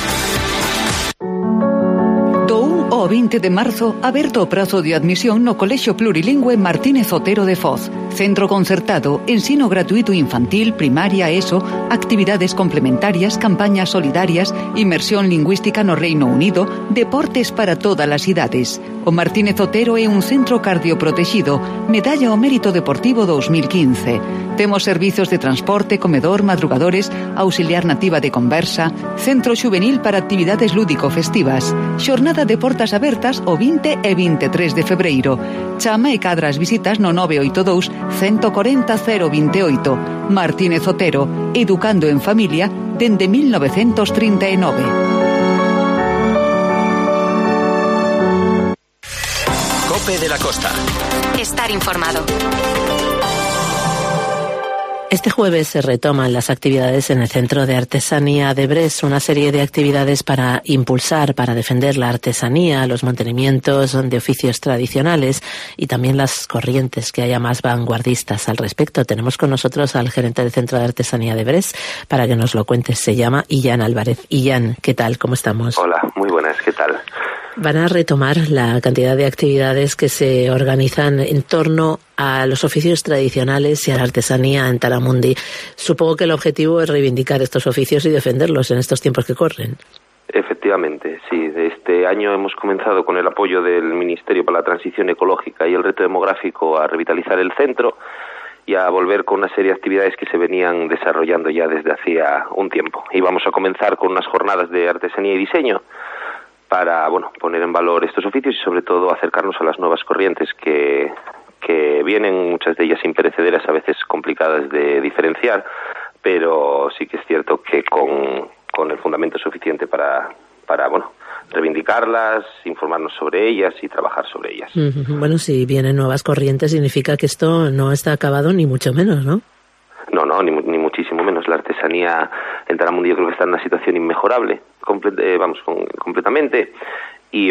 O veinte de marzo, aberto o prazo de admisión no Colexio Plurilingüe Martínez Otero de Foz. Centro concertado, ensino gratuito infantil, primaria, ESO, actividades complementarias, campañas solidarias, inmersión lingüística no Reino Unido, deportes para todas as idades. O Martínez Otero é un centro cardioprotegido, medalla ao mérito deportivo dos mil quince. Temos servizos de transporte, comedor, madrugadores, auxiliar nativa de conversa, centro xuvenil para actividades lúdico-festivas, xornada de portas abertas o vinte e vinte e tres de febreiro. Chama e cadra as visitas no nove oito dous, uno cuatro cero, cero vinte e oito. Martínez Otero, educando en familia dende mil novecentos trinta e nove. Cope de la Costa. Estar informado. Este jueves se retoman las actividades en el Centro de Artesanía de Brest, una serie de actividades para impulsar, para defender la artesanía, los mantenimientos de oficios tradicionales y también las corrientes que haya más vanguardistas al respecto. Tenemos con nosotros al gerente del Centro de Artesanía de Brest para que nos lo cuente. Se llama Illán Álvarez. Illán, ¿qué tal? ¿Cómo estamos? Hola, muy buenas, ¿qué tal? Van a retomar la cantidad de actividades que se organizan en torno a los oficios tradicionales y a la artesanía en Talamundi. Supongo que el objetivo es reivindicar estos oficios y defenderlos en estos tiempos que corren. Efectivamente, sí. Este año hemos comenzado con el apoyo del Ministerio para la Transición Ecológica y el Reto Demográfico a revitalizar el centro y a volver con una serie de actividades que se venían desarrollando ya desde hacía un tiempo. Y vamos a comenzar con unas jornadas de artesanía y diseño para, bueno, poner en valor estos oficios y sobre todo acercarnos a las nuevas corrientes que, que vienen, muchas de ellas imperecederas, a veces complicadas de diferenciar, pero sí que es cierto que con, con el fundamento suficiente para, para, bueno, reivindicarlas, informarnos sobre ellas y trabajar sobre ellas. Bueno, si vienen nuevas corrientes significa que esto no está acabado ni mucho menos, ¿no? No, no, ni, ni muchísimo menos. La artesanía en Taramundi yo creo que está en una situación inmejorable, comple- eh, vamos, con, completamente, y,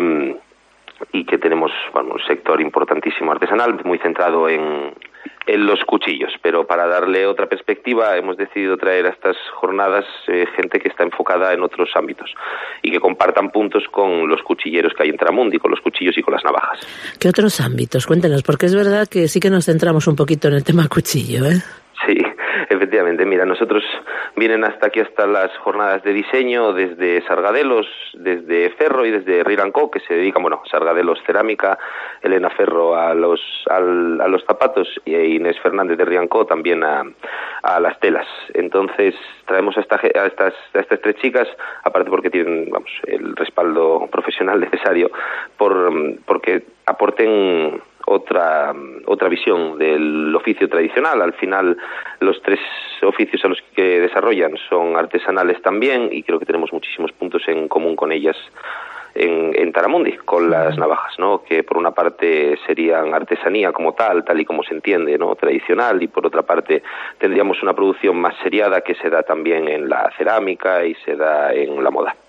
y que tenemos, bueno, un sector importantísimo artesanal, muy centrado en, en los cuchillos, pero para darle otra perspectiva hemos decidido traer a estas jornadas eh, gente que está enfocada en otros ámbitos y que compartan puntos con los cuchilleros que hay en Taramundi, con los cuchillos y con las navajas. ¿Qué otros ámbitos? Cuéntenos, porque es verdad que sí que nos centramos un poquito en el tema cuchillo, ¿eh? Sí, efectivamente. Mira, nosotros vienen hasta aquí, hasta las jornadas de diseño, desde Sargadelos, desde Ferro y desde Riranco, que se dedican, bueno, Sargadelos cerámica, Elena Ferro a los al, a los zapatos y Inés Fernández de Riranco también a, a las telas. Entonces traemos a, esta, a, estas, a estas tres chicas, aparte porque tienen, vamos, el respaldo profesional necesario, por porque aporten otra otra visión del oficio tradicional. Al final los tres oficios a los que desarrollan son artesanales también y creo que tenemos muchísimos puntos en común con ellas en, en Taramundi, con las navajas, ¿no? Que por una parte serían artesanía como tal, tal y como se entiende, ¿no? Tradicional, y por otra parte tendríamos una producción más seriada que se da también en la cerámica y se da en la moda.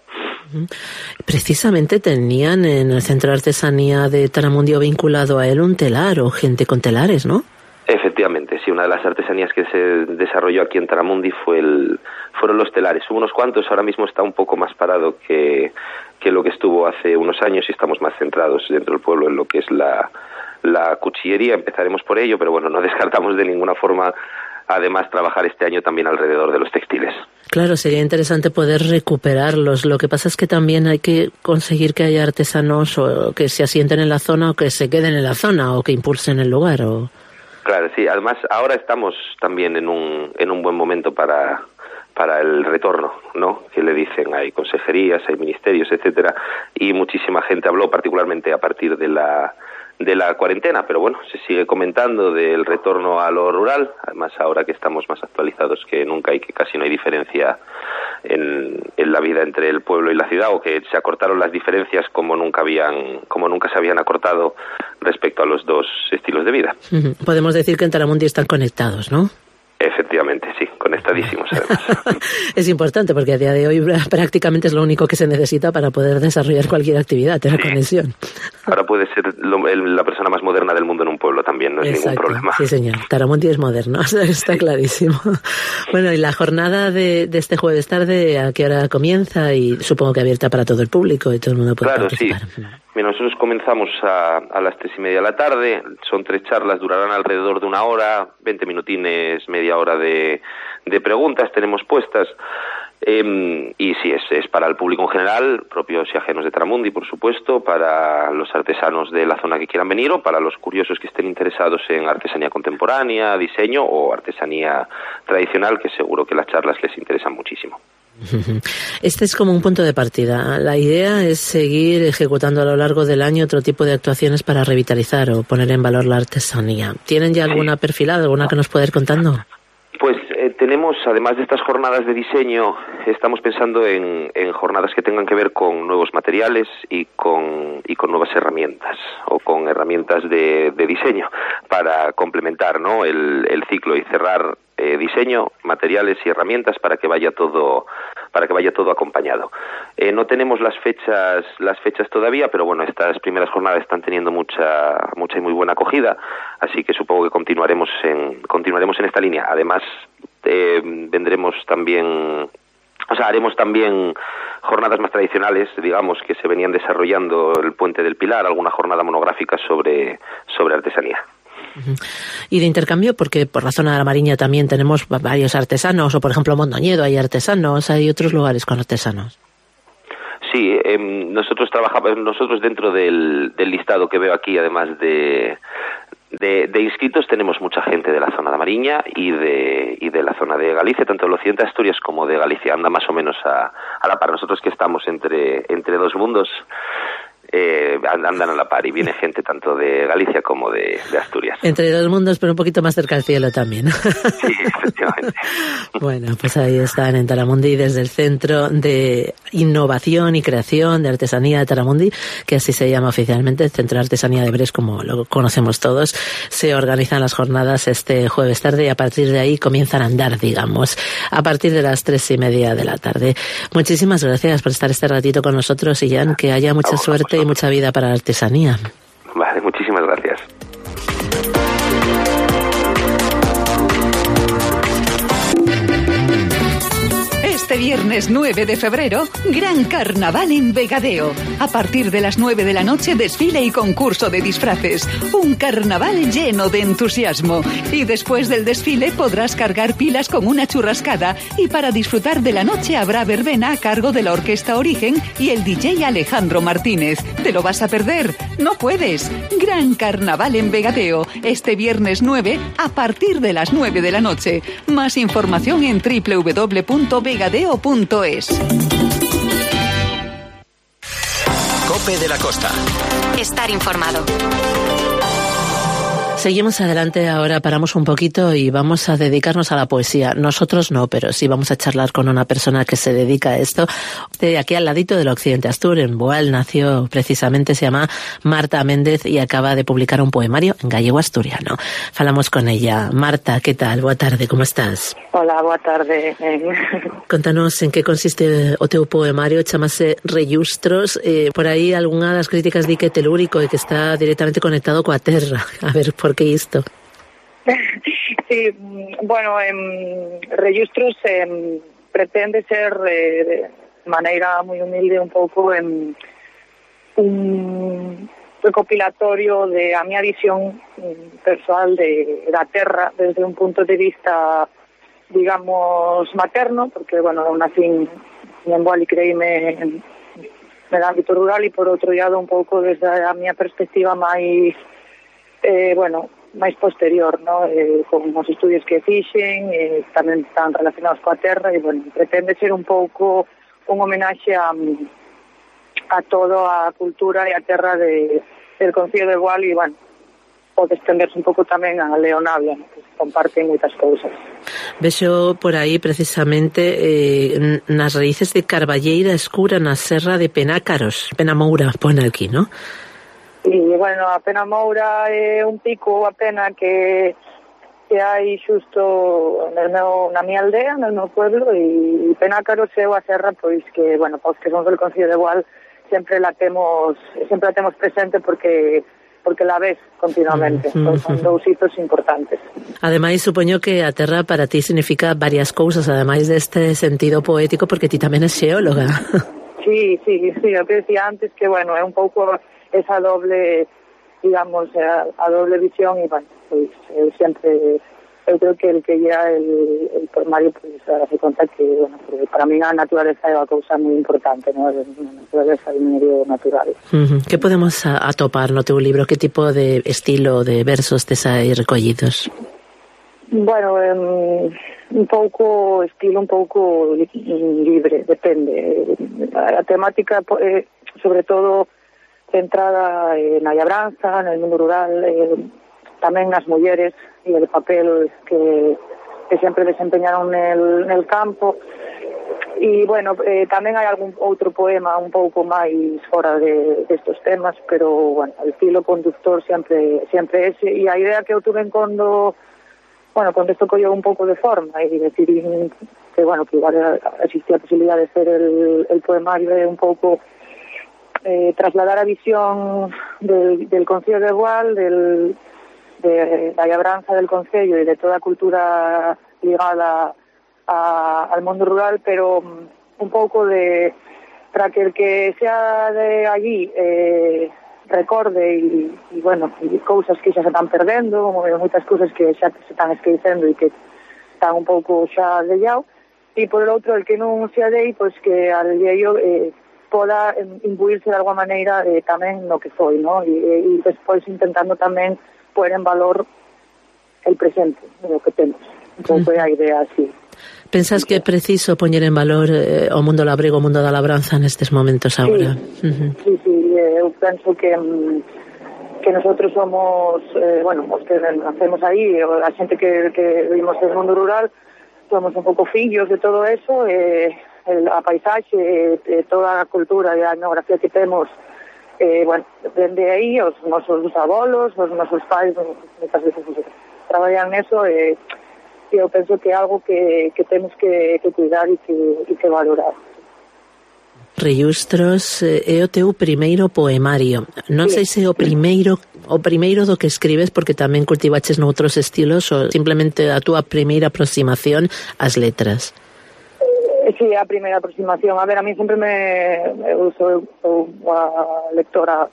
Precisamente tenían en el Centro de Artesanía de Taramundi vinculado a él un telar o gente con telares, ¿no? Efectivamente, sí, una de las artesanías que se desarrolló aquí en Taramundi fue el, fueron los telares. Hubo unos cuantos, ahora mismo está un poco más parado que, que lo que estuvo hace unos años y estamos más centrados dentro del pueblo en lo que es la, la cuchillería. Empezaremos por ello, pero bueno, no descartamos de ninguna forma además trabajar este año también alrededor de los textiles. Claro, sería interesante poder recuperarlos. Lo que pasa es que también hay que conseguir que haya artesanos o que se asienten en la zona o que se queden en la zona o que impulsen el lugar. O... Claro, sí. Además, ahora estamos también en un en un buen momento para para el retorno, ¿no? Que le dicen, hay consejerías, hay ministerios, etcétera, y muchísima gente habló, particularmente a partir de la de la cuarentena, pero bueno, se sigue comentando del retorno a lo rural, además ahora que estamos más actualizados que nunca y que casi no hay diferencia en, en la vida entre el pueblo y la ciudad, o que se acortaron las diferencias como nunca habían, como nunca se habían acortado respecto a los dos estilos de vida. Podemos decir que en Taramundi están conectados, ¿no? Efectivamente, sí, conectadísimos además. Es importante porque a día de hoy prácticamente es lo único que se necesita para poder desarrollar cualquier actividad, tener sí. conexión. Ahora puede ser lo, el, la persona más moderna del mundo en un pueblo también, no es Exacto. ningún problema. Sí, señor. Taramundi es moderno, está sí. clarísimo. Bueno, y la jornada de, de este jueves tarde, ¿a qué hora comienza? Y supongo que abierta para todo el público y todo el mundo puede claro, participar. Sí. Mira, nosotros comenzamos a, a las tres y media de la tarde, son tres charlas, durarán alrededor de una hora, veinte minutines, media hora de, de preguntas tenemos puestas, eh, y sí, es, es para el público en general, propios y ajenos de Taramundi, por supuesto, para los artesanos de la zona que quieran venir o para los curiosos que estén interesados en artesanía contemporánea, diseño o artesanía tradicional, que seguro que las charlas les interesan muchísimo. Este es como un punto de partida. La idea es seguir ejecutando a lo largo del año otro tipo de actuaciones para revitalizar o poner en valor la artesanía. ¿Tienen ya alguna perfilada, alguna que nos pueda ir contando? Pues eh, tenemos, además de estas jornadas de diseño, estamos pensando en, en jornadas que tengan que ver con nuevos materiales y con, y con nuevas herramientas, o con herramientas de, de diseño, para complementar, ¿no?, el, el ciclo y cerrar eh, diseño, materiales y herramientas para que vaya todo, para que vaya todo acompañado. Eh, no tenemos las fechas, las fechas todavía, pero bueno, estas primeras jornadas están teniendo mucha, mucha y muy buena acogida, así que supongo que continuaremos en, continuaremos en esta línea. Además, eh, vendremos también, o sea, haremos también jornadas más tradicionales, digamos, que se venían desarrollando el Puente del Pilar, alguna jornada monográfica sobre, sobre artesanía. Y de intercambio, porque por la zona de la Mariña también tenemos varios artesanos, o por ejemplo Mondoñedo hay artesanos, hay otros lugares con artesanos. sí, eh, nosotros trabajamos, nosotros dentro del, del listado que veo aquí, además de, de, de inscritos, tenemos mucha gente de la zona de Mariña y de, y de la zona de Galicia, tanto del occidente de Asturias como de Galicia, anda más o menos a, a la par. Nosotros que estamos entre, entre dos mundos, Eh, andan a la par y viene gente tanto de Galicia como de, de Asturias. Entre dos mundos, pero un poquito más cerca del cielo también. Sí, efectivamente. Bueno, pues ahí están en Taramundi desde el Centro de Innovación y Creación de Artesanía de Taramundi, que así se llama oficialmente, el Centro de Artesanía de Bres, como lo conocemos todos. Se organizan las jornadas este jueves tarde y a partir de ahí comienzan a andar, digamos, a partir de las tres y media de la tarde. Muchísimas gracias por estar este ratito con nosotros, Illán, que haya mucha Vamos, suerte y mucha vida para la artesanía. Vale, muchísimas gracias. Este viernes nueve de febrero, gran carnaval en Vegadeo. A partir de las nueve de la noche, desfile y concurso de disfraces. Un carnaval lleno de entusiasmo. Y después del desfile podrás cargar pilas con una churrascada. Y para disfrutar de la noche habrá verbena a cargo de la Orquesta Origen y el D J Alejandro Martínez. ¿Te lo vas a perder? No puedes. Gran carnaval en Vegadeo. Este viernes nueve, a partir de las nueve de la noche. Más información en doble u doble u doble u punto vegadeo punto es. Cope de la Costa. Estar informado. Seguimos adelante, ahora paramos un poquito y vamos a dedicarnos a la poesía. Nosotros no, pero sí vamos a charlar con una persona que se dedica a esto. De aquí al ladito del Occidente Astur, en Boal, nació precisamente, se llama Marta Méndez y acaba de publicar un poemario en gallego asturiano. Falamos con ella. Marta, ¿qué tal? Boa tarde, ¿cómo estás? Hola, boa tarde. Contanos en que consiste o teu poemario, chamase Rellustros. Eh, por aí algunha das críticas di que é telúrico e que está directamente conectado coa terra. A ver, por que isto? Sí, bueno, en Rellustros eh, pretende ser eh, de maneira moi humilde un pouco en un recopilatorio de a miña visión persoal de da terra desde un punto de vista, digamos, materno, porque, bueno, nací en Boal e creíme en el ámbito rural, e por outro lado un pouco desde a miña perspectiva máis eh, bueno, máis posterior, ¿no? Eh, con os estudios que fixen, eh, tamén están relacionados coa terra, e, bueno, pretende ser un pouco un homenaxe a, a toda a cultura e a terra de, del Concello de Boal, e, bueno, pode estenderse un pouco tamén a Leonavia, ¿no? Que comparten moitas cousas. Vexo por aí precisamente eh, nas raíces de Carballeira Escura na Serra de Penácaros. Penamoura pone aquí, ¿no? E, bueno, a Penamoura é un pico, a pena que que hai xusto no meu, na miña aldea, no meu pueblo, e Penácaros é a serra, pois que, bueno, pois que son del Concello de Boal, sempre la temos, sempre la temos presente porque porque la ves continuamente. Mm, mm, son dous hitos importantes. Ademais, supoño que a terra para ti significa varias cousas, ademais deste sentido poético, porque ti tamén és xeóloga. Sí, sí, sí, o que decía antes, que, bueno, é un pouco esa doble, digamos, a, a doble visión, e, bueno, pois, eu sempre, eu creo que el que lle el, el poemario, pois, hace conta que, bueno, para mí a naturaleza é unha cousa moi importante, ¿no? A naturaleza do medio natural. Uh-huh. Que podemos a, atopar no teu libro? Que tipo de estilo de versos tes aí recollidos? Bueno, um, un pouco estilo un pouco libre, depende. A temática, eh, sobre todo, centrada na labranza, no mundo rural, eh, tamén nas mulleres e el papel que, que sempre desempeñaron nel, nel campo. E, bueno, eh, tamén hai algún outro poema un pouco máis fora de, de estos temas, pero, bueno, el filo conductor sempre, sempre ese. E a idea que eu tuve cando, bueno, cando isto colleu un pouco de forma e decidí que, bueno, que igual existía a posibilidad de hacer el, el poemario é un pouco Eh, trasladar a visión del, del Concello de Boal, del, de la labranza del Concello y de toda cultura ligada a, al mundo rural, pero um, un pouco de para que el que sea de allí eh, recorde e, e bueno, e cousas que xa se están perdendo, moitas cousas que xa se están esquecendo e que están un pouco xa de llao, e por el outro, el que non se adei, pois que al día eh, poda imbuirse de alguma maneira eh, tamén no que foi, ¿no? E, e despois intentando tamén poner en valor el presente, o que temos. Un pouco a idea así. Pensas que é preciso poñer en valor eh, o mundo labrego, o mundo da labranza nestes momentos agora? Sí, uh-huh. sí, sí, eu penso que que nosotros somos, eh, bueno, os que nacemos aí, a xente que, que vivimos no mundo rural, somos un pouco fillos de todo eso, eh, el, a paisaxe, eh, toda a cultura e a etnografía que temos, eh, bueno, dende aí, os nosos abolos, os nosos pais, muitas veces traballan neso, e eh, eu penso que é algo que, que temos que, que cuidar e que, e que valorar. Rillustros é o teu primeiro poemario. Non sei se é o primeiro o primeiro do que escribes, porque tamén cultivaches noutros estilos, ou simplemente a túa primeira aproximación ás letras. Sí, a primeira aproximación. A ver, a mí sempre me... Eu sou, sou a lectora,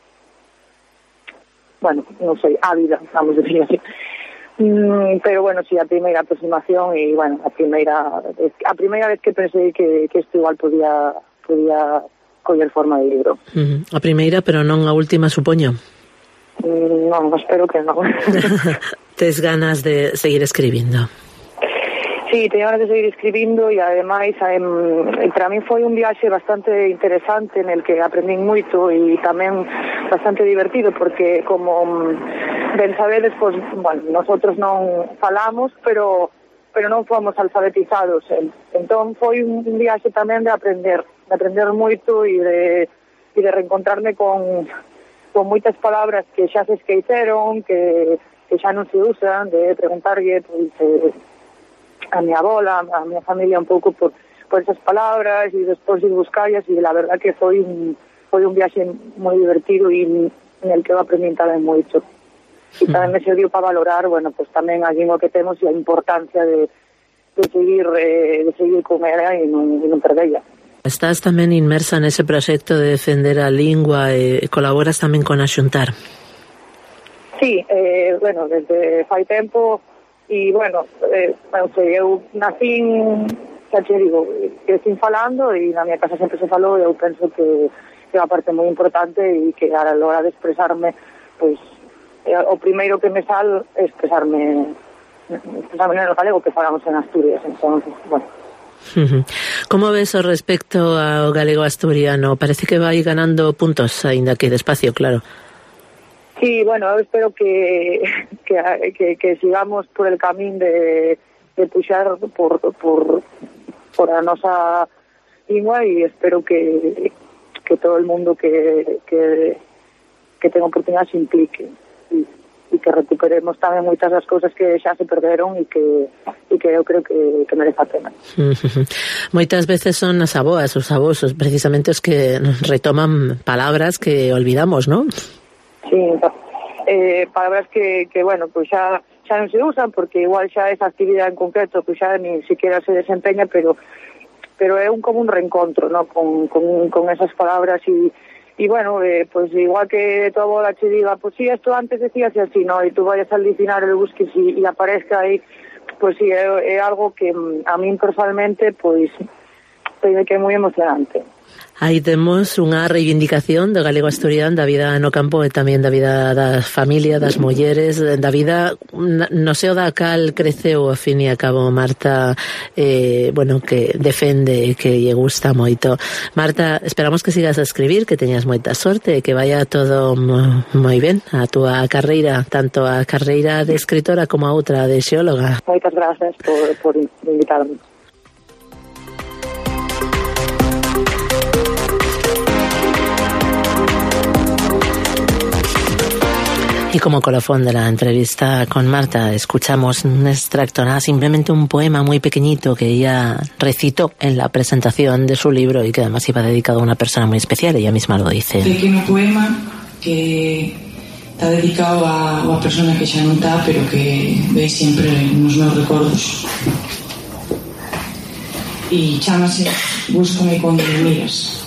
bueno, non sei, ávida, vamos a decir así. Mm, pero bueno, sí, a primeira aproximación e, bueno, a primeira a primeira vez que pensei que, que isto igual podía podía coller forma de libro. Uh-huh. A primeira, pero non a última, supoño. Mm, non, espero que non. Tes ganas de seguir escribindo? Sí, teño ganas de seguir escribindo e ademais eh, para mí foi un viaxe bastante interesante en el que aprendín moito e tamén bastante divertido, porque como ben sabedes, pues, bueno, nosotros non falamos, pero pero non fomos alfabetizados. Entón foi un viaxe tamén de aprender, de aprender moito e de, e de reencontrarme con, con moitas palabras que xa se esqueceron, que, que xa non se usan, de preguntarlle pues, eh, a mi abuela, a mi familia un pouco por, por esas palabras e despois ir buscarlas, e la verdad que foi un, foi un viaxe moi divertido e en el que eu aprendí tamén moito. E tamén me serviu para valorar, bueno, pues tamén a lingua que temos e a importancia de, de seguir eh, de seguir con ela e non, e non perdella. Estás tamén inmersa nese proxecto de defender a lingua e colaboras tamén con a Xuntar. Sí, eh, bueno, desde fai tempo e, bueno, eh, non sei, eu nacín, xa te digo, que sin falando e na minha casa sempre se falou e eu penso que é unha parte moi importante e que a la hora de expresarme, pois, o primeiro que me sal é expresarme expresarme en el galego que falamos en Asturias, entonces, bueno. Como ves o respecto ao galego asturiano? Parece que vai ganando puntos, aínda que despacio, claro. Sí, bueno, eu espero que que, que, que sigamos por el camín de, de puxar por, por, por a nosa lingua e espero que, que todo el mundo que, que, que tenga oportunidade se implique e, e que recuperemos tamén moitas das cousas que xa se perderon e que, e que eu creo que, que merece a pena. Moitas veces son as aboas, os avós, precisamente os que retoman palabras que olvidamos, ¿no? Sí, eh, palabras que, que bueno, pues xa, xa non se usan porque igual xa esa actividade en concreto pues xa ni siquiera se desempeña, pero pero é un como un reencontro, ¿no? con, con, con esas palabras e y bueno, eh, pues igual que tu abuela te diga, pues sí, esto antes decías así, ¿no? Y tú vayas al diccionario, lo busques y, y aparezca ahí, pues sí, é algo que a mí personalmente, pues, que é moi emocionante. Aí temos unha reivindicación do galego asturiano, da vida no campo e tamén da vida da familia, das mulleres, da vida no seo da cal creceu ao fin e a cabo Marta, eh, bueno, que defende e que lle gusta moito. Marta, esperamos que sigas a escribir, que teñas moita sorte e que vaya todo moi ben a túa carreira, tanto a carreira de escritora como a outra de xeóloga. Moitas grazas por, por invitarme. Y como colofón de la entrevista con Marta, escuchamos un extracto, nada, simplemente un poema muy pequeñito que ella recitó en la presentación de su libro y que además iba dedicado a una persona muy especial, ella misma lo dice. Pequeno poema que está dedicado a una persona que xa non está, pero que ve sempre nos meus recordos. E chámase Búscame cuando me miras.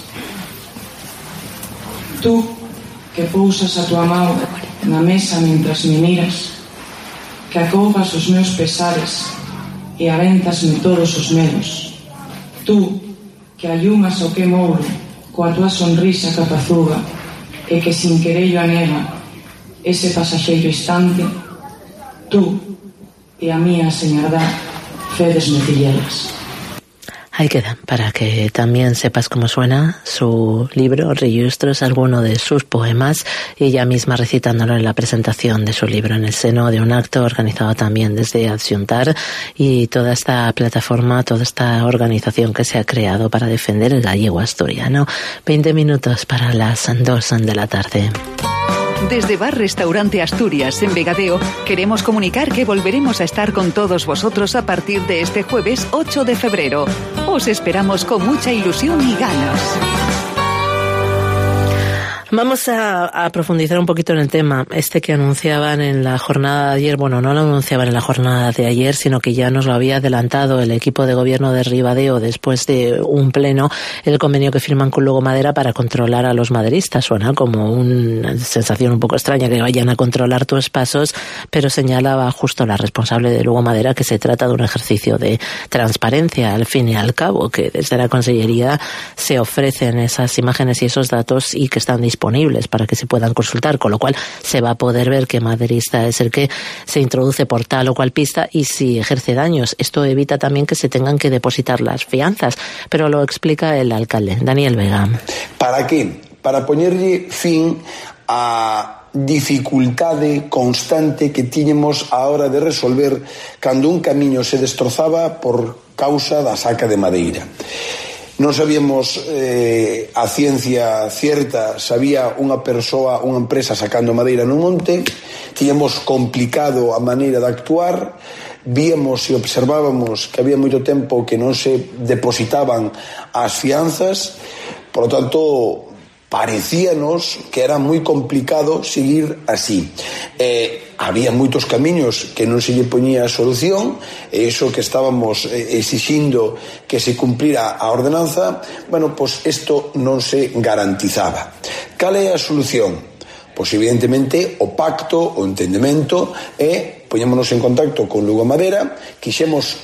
Tú, que pousas a tua mão na mesa mentras me miras, que acougas os meus pesares e aventasme todos os medos. Tú, que allumas o que mouro coa túa sonrisa capazuga e que sin querello anega ese pasaxeiro instante, tú e a mía señardá fedes mecilleras. Ahí queda, para que también sepas cómo suena su libro, Rillustros, alguno de sus poemas, y ella misma recitándolo en la presentación de su libro en el seno de un acto organizado también desde Adxuntar y toda esta plataforma, toda esta organización que se ha creado para defender el gallego asturiano. veinte minutos para las dos de la tarde. Desde Bar Restaurante Asturias en Vegadeo queremos comunicar que volveremos a estar con todos vosotros a partir de este jueves ocho de febrero. Os esperamos con mucha ilusión y ganas. Vamos a, a profundizar un poquito en el tema este que anunciaban en la jornada de ayer. Bueno, no lo anunciaban en la jornada de ayer, sino que ya nos lo había adelantado el equipo de gobierno de Ribadeo después de un pleno, el convenio que firman con Lugo Madera para controlar a los maderistas. Suena como una sensación un poco extraña que vayan a controlar tus pasos, pero señalaba justo la responsable de Lugo Madera que se trata de un ejercicio de transparencia, al fin y al cabo, que desde la Consellería se ofrecen esas imágenes y esos datos y que están disponibles disponibles para que se puedan consultar, con lo cual se va a poder ver qué maderista es el que se introduce por tal o cual pista y si ejerce daños. Esto evita también que se tengan que depositar las fianzas, pero lo explica el alcalde, Daniel Vega. ¿Para qué? Para poñerlle fin a dificultade constante que tiñemos a hora de resolver cando un camiño se destrozaba por causa da saca de madeira. Non sabíamos eh, a ciencia cierta, sabía unha persoa, unha empresa sacando madeira no monte, tiñamos complicado a maneira de actuar, víamos e observábamos que había moito tempo que non se depositaban as fianzas, por lo tanto parecíanos que era moi complicado seguir así. Eh, había moitos camiños que non se lle poñía a solución, e iso que estábamos exixindo que se cumplira a ordenanza, bueno, pois isto non se garantizaba. Cal é a solución? Pois evidentemente o pacto, o entendemento, e poñémonos en contacto con Lugo Madera, quixemos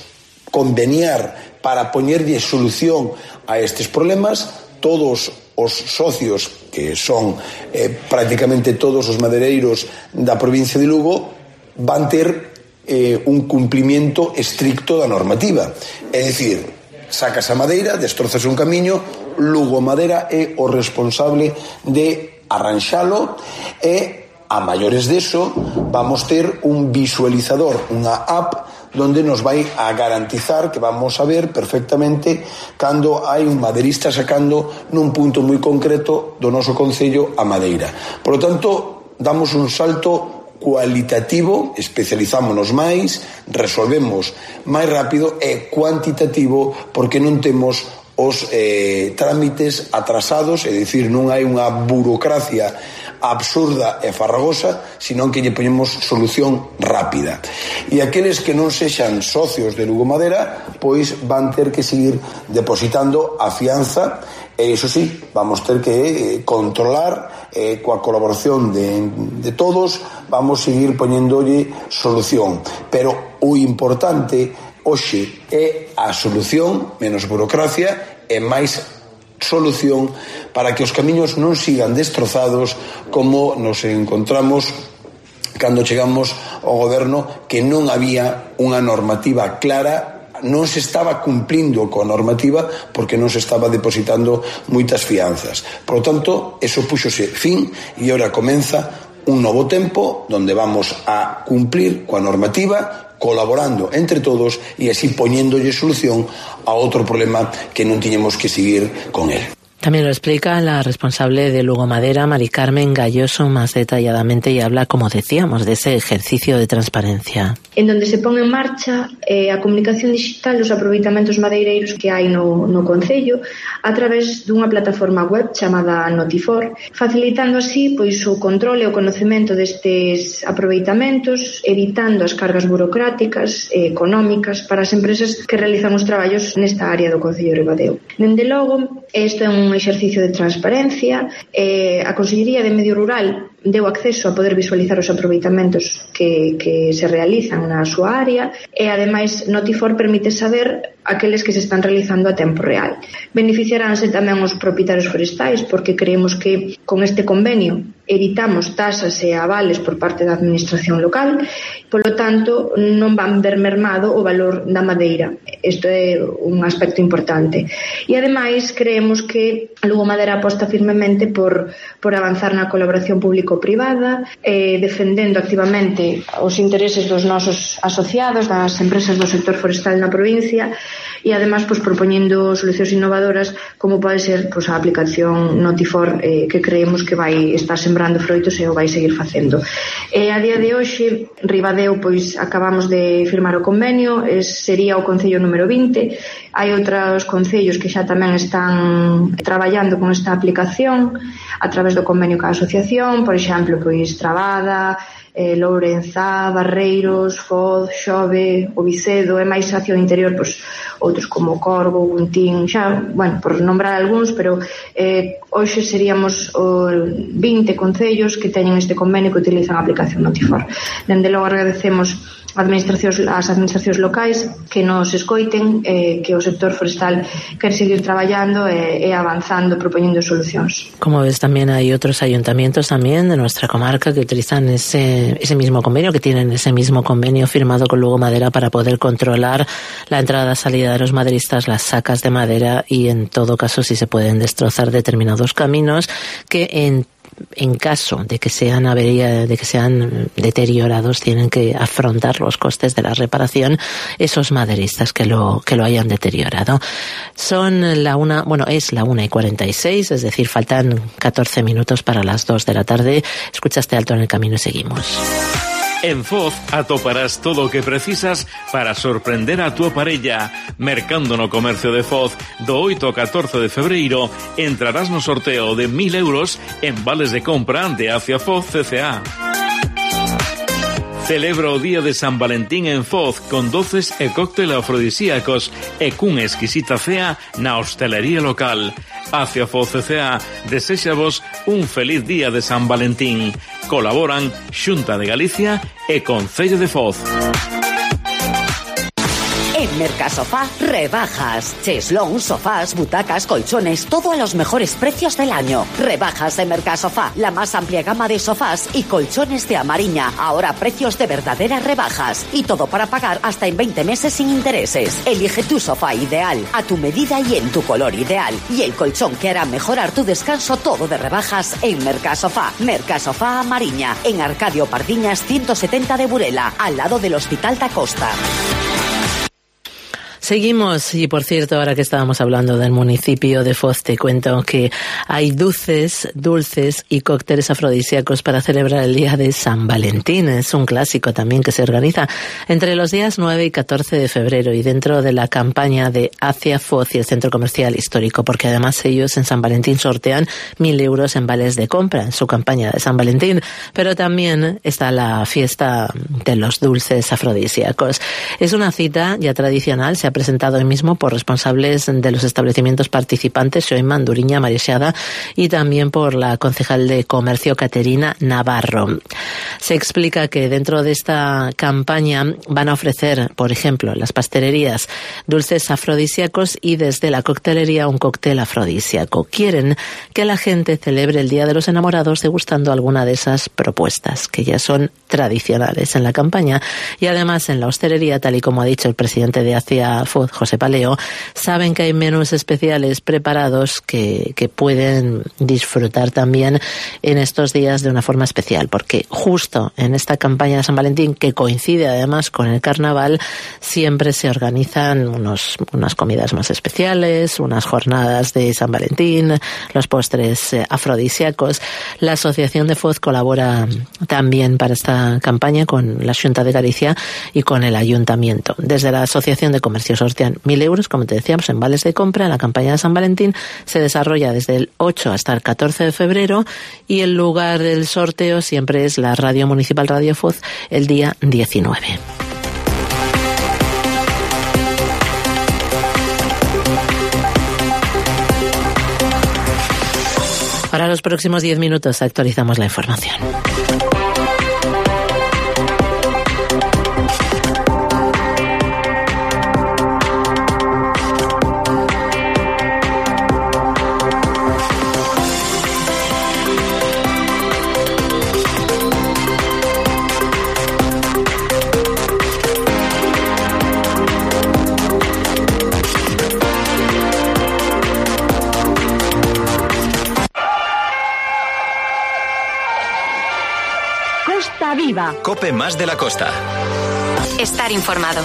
conveniar para poñerlle solución a estes problemas. Todos os socios, que son eh, prácticamente todos os madereiros da provincia de Lugo, van ter eh, un cumplimiento estricto da normativa. É dicir, sacas a madeira, destrozas un camiño, Lugo Madera é o responsable de arranxalo, e a maiores deso vamos ter un visualizador, unha app donde nos vai a garantizar que vamos a ver perfectamente cando hai un maderista sacando nun punto moi concreto do noso concello a madeira. Por lo tanto, damos un salto cualitativo, especializámonos máis, resolvemos máis rápido, e cuantitativo porque non temos os eh, trámites atrasados, é dicir, non hai unha burocracia absurda e farragosa, senón que lle poñemos solución rápida. E aqueles que non sexan socios de Lugo Madera, pois van ter que seguir depositando a fianza, e iso sí, vamos ter que eh, controlar eh, coa colaboración de, de todos, vamos seguir poñéndolle solución. Pero o importante hoxe é a solución, menos burocracia e máis solución para que os camiños non sigan destrozados como nos encontramos cando chegamos ao goberno, que non había unha normativa clara, non se estaba cumplindo coa normativa porque non se estaba depositando moitas fianzas. Por lo tanto, eso púxose fin e agora comeza un novo tempo donde vamos a cumplir coa normativa, colaborando entre todos e así poñéndolle solución a outro problema que non tiñemos que seguir con él. También lo explica la responsable de Lugo Madera, Mari Carmen Galloso, más detalladamente, y habla, como decíamos, de ese ejercicio de transparencia. En donde se pon en marcha eh, a comunicación digital dos aproveitamentos madeireiros que hai no, no Concello a través dunha plataforma web chamada Notifor, facilitando así pois o controle e o conocemento destes aproveitamentos, evitando as cargas burocráticas e económicas para as empresas que realizan os traballos nesta área do Concello de Ribadeo. Dende logo, isto é un exercicio de transparencia. Eh, a Consellería de Medio Rural deu acceso a poder visualizar os aproveitamentos que, que se realizan na súa área e ademais Notifor permite saber aqueles que se están realizando a tempo real. Beneficiaránse tamén os propietarios forestais porque creemos que con este convenio evitamos tasas e avales por parte da administración local, polo tanto non van ver mermado o valor da madeira. Isto é un aspecto importante. E ademais creemos que Lugo Madera aposta firmemente por, por avanzar na colaboración público-privada, eh, defendendo activamente os intereses dos nosos asociados, das empresas do sector forestal na provincia e ademais pues, propoñendo solucións innovadoras como pode ser pues, a aplicación Notifor eh, que creemos que vai estar sembrando froitos e o vai seguir facendo. E a día de hoxe, Ribadeo, pois acabamos de firmar o convenio, es, sería o Concello número vinte, hai outros concellos que xa tamén están traballando con esta aplicación a través do convenio ca asociación, por exemplo, pois Trabada, eh, Lourenza, Barreiros, Foz, Xove, o Vicedo e máis hacia o interior, pois, outros como Corgo, Guntín, xa, bueno, por nombrar algúns, pero eh, hoxe seríamos o vinte concellos que teñen este convenio que utilizan a aplicación Notifor. Dende logo agradecemos administracións, as administracións locais que nos escoiten, eh, que o sector forestal quer seguir traballando e, e avanzando, propoñendo solucións. Como ves, también hay otros ayuntamientos también de nuestra comarca que utilizan ese, ese mismo convenio, que tienen ese mismo convenio firmado con Lugo Madera para poder controlar la entrada y salida de los maderistas, las sacas de madera y en todo caso si se pueden destrozar determinados caminos que en en caso de que sean avería, de que sean deteriorados, tienen que afrontar los costes de la reparación esos maderistas que lo que lo hayan deteriorado. Son la una, bueno, es la una y cuarenta y seis, es decir, faltan catorce minutos para las dos de la tarde. Escuchaste Alto en el Camino y seguimos. En Foz atoparás todo o que precisas para sorprender a túa parella. Mercando no Comercio de Foz, do oito ao catorce de febreiro, entrarás no sorteo de mil euros en vales de compra de Acia Foz C C A. Celebra o Día de San Valentín en Foz con doces e cóctel afrodisíacos e cunha exquisita cea na hostelería local. Acia Foz C C A deséxavos un feliz día de San Valentín. Colaboran Xunta de Galicia e Concello de Foz. En Mercasofá, rebajas. Cheslón, sofás, butacas, colchones, todo a los mejores precios del año. Rebajas de Mercasofá, la más amplia gama de sofás y colchones de Amariña. Ahora precios de verdaderas rebajas. Y todo para pagar hasta en veinte meses sin intereses. Elige tu sofá ideal, a tu medida y en tu color ideal. Y el colchón que hará mejorar tu descanso, todo de rebajas en Mercasofá. Mercasofá Amariña, en Arcadio Pardiñas ciento setenta de Burela, al lado del Hospital da Costa. Seguimos, y por cierto, ahora que estábamos hablando del municipio de Foz, te cuento que hay dulces, dulces y cócteles afrodisíacos para celebrar el día de San Valentín. Es un clásico también que se organiza entre los días nueve y catorce de febrero y dentro de la campaña de Acia Foz y el Centro Comercial Histórico, porque además ellos en San Valentín sortean mil euros en vales de compra en su campaña de San Valentín, pero también está la fiesta de los dulces afrodisíacos. Es una cita ya tradicional, se ha presentado hoy mismo por responsables de los establecimientos participantes, Xoiman, Duriña, Marexada, y también por la concejal de Comercio, Caterina Navarro. Se explica que dentro de esta campaña van a ofrecer, por ejemplo, las pastelerías, dulces afrodisíacos y desde la coctelería un cóctel afrodisíaco. Quieren que la gente celebre el Día de los Enamorados degustando alguna de esas propuestas, que ya son tradicionales en la campaña, y además en la hostelería, tal y como ha dicho el presidente de Acia Foz, José Paleo, saben que hay menús especiales preparados que, que pueden disfrutar también en estos días de una forma especial, porque justo en esta campaña de San Valentín, que coincide además con el carnaval, siempre se organizan unos, unas comidas más especiales, unas jornadas de San Valentín, los postres eh, afrodisíacos. La Asociación de Foz colabora también para esta campaña con la Xunta de Galicia y con el Ayuntamiento. Desde la Asociación de Comercio sortean mil euros, como te decíamos, en vales de compra. La campaña de San Valentín se desarrolla desde el ocho hasta el catorce de febrero y el lugar del sorteo siempre es la Radio Municipal Radio Foz el día diecinueve. Ahora Para los próximos diez minutos actualizamos la información. Viva. Cope más de la costa. Estar informado.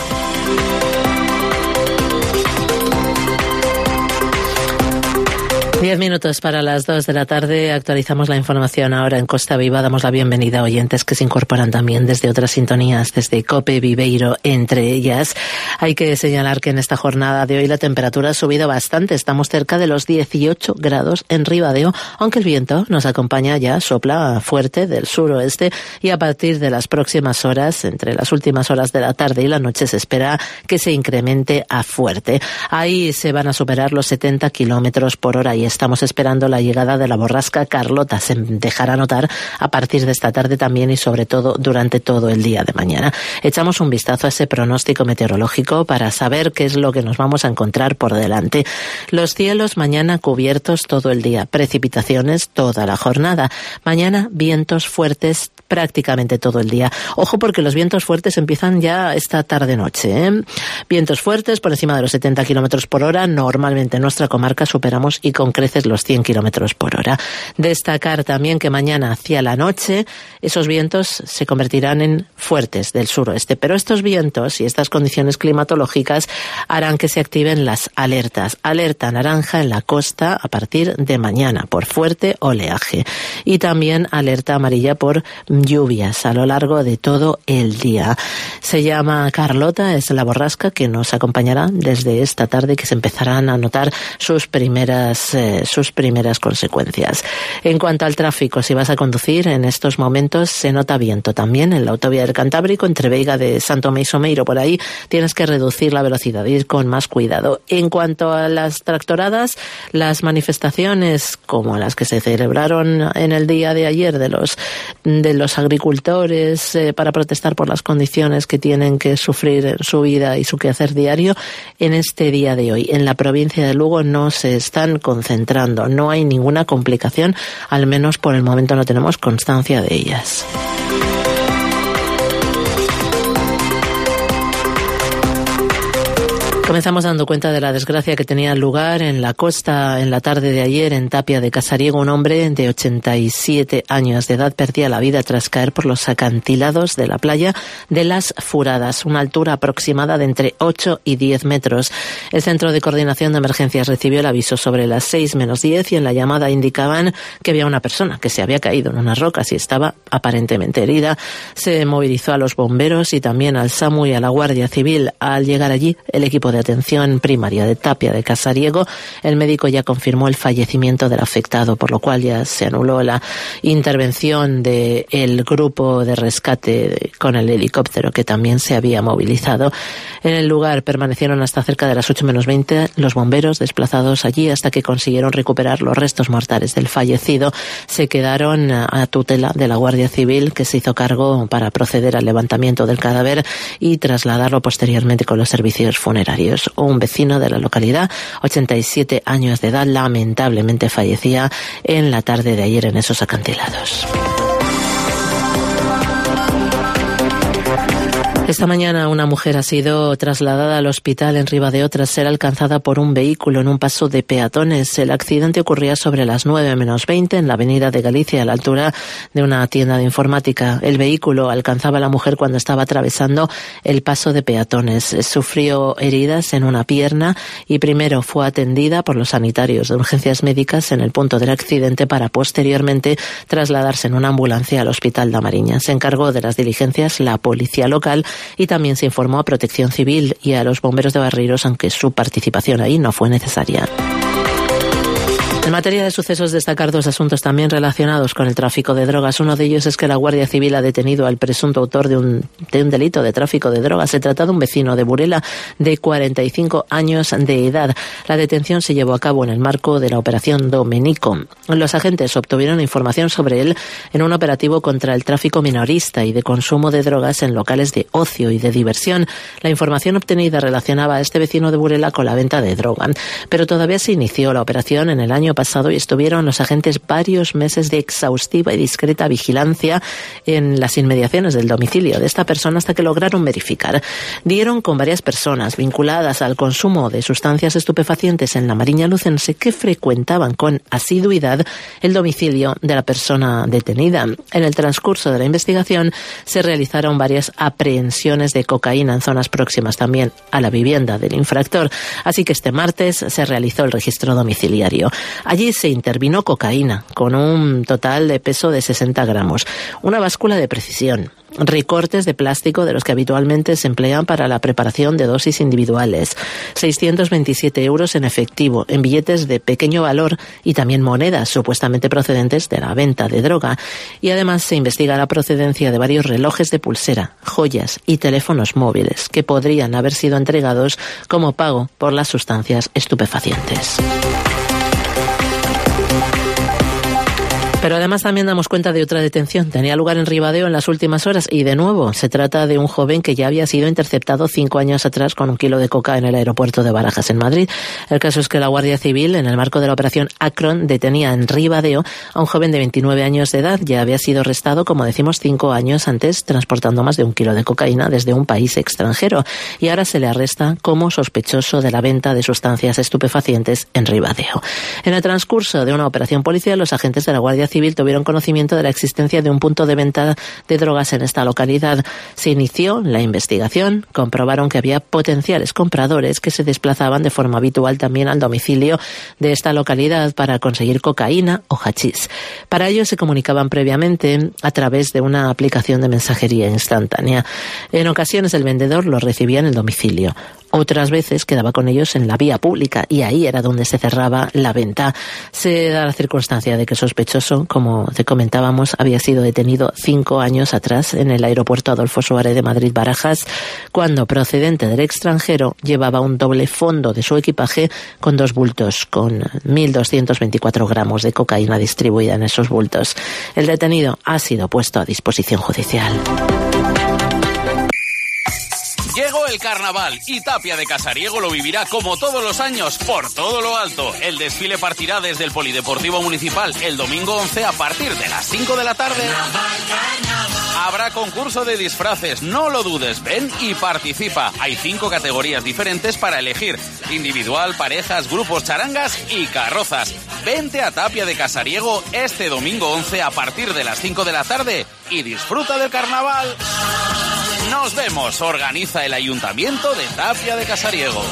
Diez minutos para las dos de la tarde. Actualizamos la información ahora en Costa Viva. Damos la bienvenida a oyentes que se incorporan también desde otras sintonías, desde Cope Viveiro, entre ellas. Hay que señalar que en esta jornada de hoy la temperatura ha subido bastante. Estamos cerca de los dieciocho grados en Ribadeo, aunque el viento nos acompaña ya, sopla fuerte del suroeste, y a partir de las próximas horas, entre las últimas horas de la tarde y la noche, se espera que se incremente a fuerte. Ahí se van a superar los setenta kilómetros por hora y estamos esperando la llegada de la borrasca Carlota. Se dejará notar a partir de esta tarde también y sobre todo durante todo el día de mañana. Echamos un vistazo a ese pronóstico meteorológico para saber qué es lo que nos vamos a encontrar por delante. Los cielos mañana cubiertos todo el día, precipitaciones toda la jornada. Mañana vientos fuertes prácticamente todo el día. Ojo, porque los vientos fuertes empiezan ya esta tarde-noche, ¿eh? Vientos fuertes por encima de los setenta kilómetros por hora. Normalmente en nuestra comarca superamos y con creces los cien kilómetros por hora. Destacar también que mañana hacia la noche esos vientos se convertirán en fuertes del suroeste, pero estos vientos y estas condiciones climatológicas harán que se activen las alertas. Alerta naranja en la costa a partir de mañana por fuerte oleaje y también alerta amarilla por lluvias a lo largo de todo el día. Se llama Carlota, es la borrasca que nos acompañará desde esta tarde, que se empezarán a notar sus primeras eh, sus primeras consecuencias. En cuanto al tráfico, si vas a conducir en estos momentos, se nota viento también en la autovía del Cantábrico, entre Veiga de Santo Tomé y Someiro, por ahí tienes que reducir la velocidad, ir con más cuidado. En cuanto a las tractoradas, las manifestaciones como las que se celebraron en el día de ayer de los de los agricultores eh, para protestar por las condiciones que tienen que sufrir en su vida y su quehacer diario, en este día de hoy en la provincia de Lugo no se están concentrando, no hay ninguna complicación, al menos por el momento no tenemos constancia de ellas. Comenzamos dando cuenta de la desgracia que tenía lugar en la costa en la tarde de ayer en Tapia de Casariego. Un hombre de ochenta y siete años de edad perdía la vida tras caer por los acantilados de la playa de Las Furadas, una altura aproximada de entre ocho y diez metros. El Centro de Coordinación de Emergencias recibió el aviso sobre las seis menos diez y en la llamada indicaban que había una persona que se había caído en unas rocas y estaba aparentemente herida. Se movilizó a los bomberos y también al SAMU y a la Guardia Civil. Al llegar allí, el equipo de atención primaria de Tapia de Casariego, el médico ya confirmó el fallecimiento del afectado, por lo cual ya se anuló la intervención del grupo de rescate con el helicóptero que también se había movilizado. En el lugar permanecieron hasta cerca de las ocho menos veinte los bomberos desplazados allí hasta que consiguieron recuperar los restos mortales del fallecido. Se quedaron a tutela de la Guardia Civil, que se hizo cargo para proceder al levantamiento del cadáver y trasladarlo posteriormente con los servicios funerarios. Un vecino de la localidad, ochenta y siete años de edad, lamentablemente fallecía en la tarde de ayer en esos acantilados. Esta mañana una mujer ha sido trasladada al hospital en Ribadeo tras ser alcanzada por un vehículo en un paso de peatones. El accidente ocurría sobre las nueve menos veinte en la avenida de Galicia, a la altura de una tienda de informática. El vehículo alcanzaba a la mujer cuando estaba atravesando el paso de peatones. Sufrió heridas en una pierna y primero fue atendida por los sanitarios de urgencias médicas en el punto del accidente para posteriormente trasladarse en una ambulancia al hospital de Amariña. Se encargó de las diligencias la policía local y también se informó a Protección Civil y a los bomberos de Barreiros, aunque su participación ahí no fue necesaria. En materia de sucesos, destacar dos asuntos también relacionados con el tráfico de drogas. Uno de ellos es que la Guardia Civil ha detenido al presunto autor de un, de un delito de tráfico de drogas. Se trata de un vecino de Burela de cuarenta y cinco años de edad. La detención se llevó a cabo en el marco de la Operación Domenico. Los agentes obtuvieron información sobre él en un operativo contra el tráfico minorista y de consumo de drogas en locales de ocio y de diversión. La información obtenida relacionaba a este vecino de Burela con la venta de droga. Pero todavía se inició la operación en el año pasado y estuvieron los agentes varios meses de exhaustiva y discreta vigilancia en las inmediaciones del domicilio de esta persona hasta que lograron verificar. Dieron con varias personas vinculadas al consumo de sustancias estupefacientes en la Mariña Lucense que frecuentaban con asiduidad el domicilio de la persona detenida. En el transcurso de la investigación se realizaron varias aprehensiones de cocaína en zonas próximas también a la vivienda del infractor. Así que este martes se realizó el registro domiciliario. Allí se intervino cocaína con un total de peso de sesenta gramos, una báscula de precisión, recortes de plástico de los que habitualmente se emplean para la preparación de dosis individuales, seiscientos veintisiete euros en efectivo, en billetes de pequeño valor y también monedas supuestamente procedentes de la venta de droga. Y además se investiga la procedencia de varios relojes de pulsera, joyas y teléfonos móviles que podrían haber sido entregados como pago por las sustancias estupefacientes. Pero además también damos cuenta de otra detención. Tenía lugar en Ribadeo en las últimas horas y de nuevo se trata de un joven que ya había sido interceptado cinco años atrás con un kilo de coca en el aeropuerto de Barajas en Madrid. El caso es que la Guardia Civil, en el marco de la operación Akron, detenía en Ribadeo a un joven de veintinueve años de edad. Ya había sido arrestado, como decimos, cinco años antes transportando más de un kilo de cocaína desde un país extranjero y ahora se le arresta como sospechoso de la venta de sustancias estupefacientes en Ribadeo. En el transcurso de una operación policial, los agentes de la Guardia Civil tuvieron conocimiento de la existencia de un punto de venta de drogas en esta localidad. Se inició la investigación, comprobaron que había potenciales compradores que se desplazaban de forma habitual también al domicilio de esta localidad para conseguir cocaína o hachís. Para ello se comunicaban previamente a través de una aplicación de mensajería instantánea. En ocasiones el vendedor los recibía en el domicilio. Otras veces quedaba con ellos en la vía pública y ahí era donde se cerraba la venta. Se da la circunstancia de que el sospechoso, como te comentábamos, había sido detenido cinco años atrás en el aeropuerto Adolfo Suárez de Madrid-Barajas, cuando procedente del extranjero llevaba un doble fondo de su equipaje con dos bultos con mil doscientos veinticuatro gramos de cocaína distribuida en esos bultos. El detenido ha sido puesto a disposición judicial. Llegó el carnaval y Tapia de Casariego lo vivirá como todos los años por todo lo alto. El desfile partirá desde el Polideportivo Municipal el domingo once a partir de las cinco de la tarde. Habrá concurso de disfraces, no lo dudes, ven y participa. Hay cinco categorías diferentes para elegir: individual, parejas, grupos, charangas y carrozas. Vente a Tapia de Casariego este domingo once a partir de las cinco de la tarde y disfruta del carnaval. Nos vemos, organiza el Ayuntamiento de Tapia de Casariego.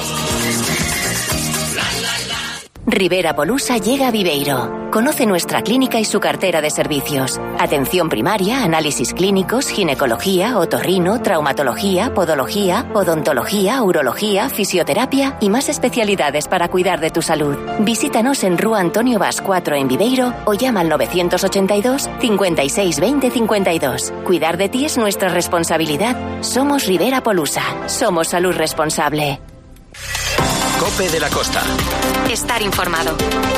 Rivera Polusa llega a Viveiro. Conoce nuestra clínica y su cartera de servicios. Atención primaria, análisis clínicos, ginecología, otorrino, traumatología, podología, odontología, urología, fisioterapia y más especialidades para cuidar de tu salud. Visítanos en Rúa Antonio Bas cuatro en Viveiro o llama al novecientos ochenta y dos, cincuenta y seis, veinte, cincuenta y dos. Cuidar de ti es nuestra responsabilidad. Somos Rivera Polusa. Somos salud responsable. Cope de la Costa. Estar informado.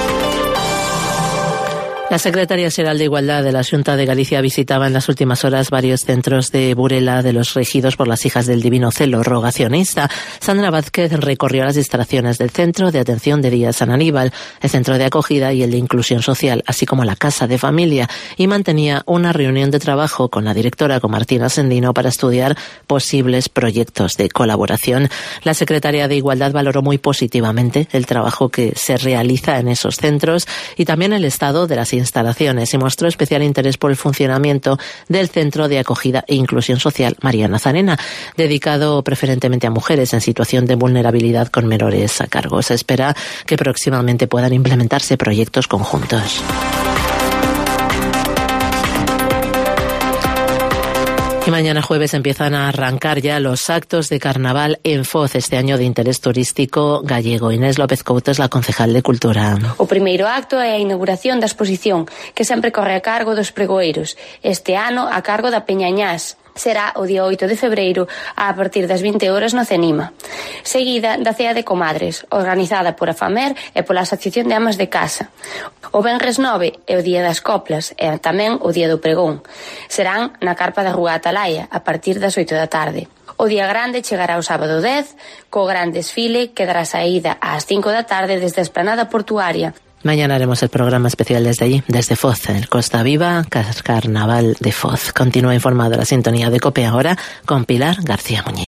La secretaria xeral de Igualdad de la Xunta de Galicia visitaba en las últimas horas varios centros de Burela de los regidos por las Hijas del Divino Celo Rogacionista. Sandra Vázquez recorrió las instalaciones del Centro de Atención de Día San Aníbal, el Centro de Acogida y el de Inclusión Social, así como la Casa de Familia, y mantenía una reunión de trabajo con la directora, con Martina Sendino, para estudiar posibles proyectos de colaboración. La secretaria de Igualdad valoró muy positivamente el trabajo que se realiza en esos centros y también el estado de las instalaciones, y mostró especial interés por el funcionamiento del Centro de Acogida e Inclusión Social María Nazarena, dedicado preferentemente a mujeres en situación de vulnerabilidad con menores a cargo. Se espera que próximamente puedan implementarse proyectos conjuntos. Y mañana jueves empiezan a arrancar ya los actos de carnaval en Foz, este año de interés turístico gallego. Inés López Couto es la concejal de Cultura. O primeiro acto é a inauguración da exposición, que sempre corre a cargo dos pregoeiros. Este ano a cargo da Peñañás. Será o día oito de febreiro a partir das vinte horas no Cenima. Seguida da Cea de Comadres, organizada por a FAMER e pola Asociación de Amas de Casa. O venres nove é o día das coplas e tamén o día do pregón. Serán na carpa da Rúa Atalaya a partir das oito da tarde. O día grande chegará o sábado dez, co gran desfile que dará saída ás cinco da tarde desde a Esplanada Portuaria. Mañana haremos el programa especial desde allí, desde Foz, en el Costa Viva, Carnaval de Foz. Continúa informado la sintonía de COPE ahora con Pilar García Muñiz.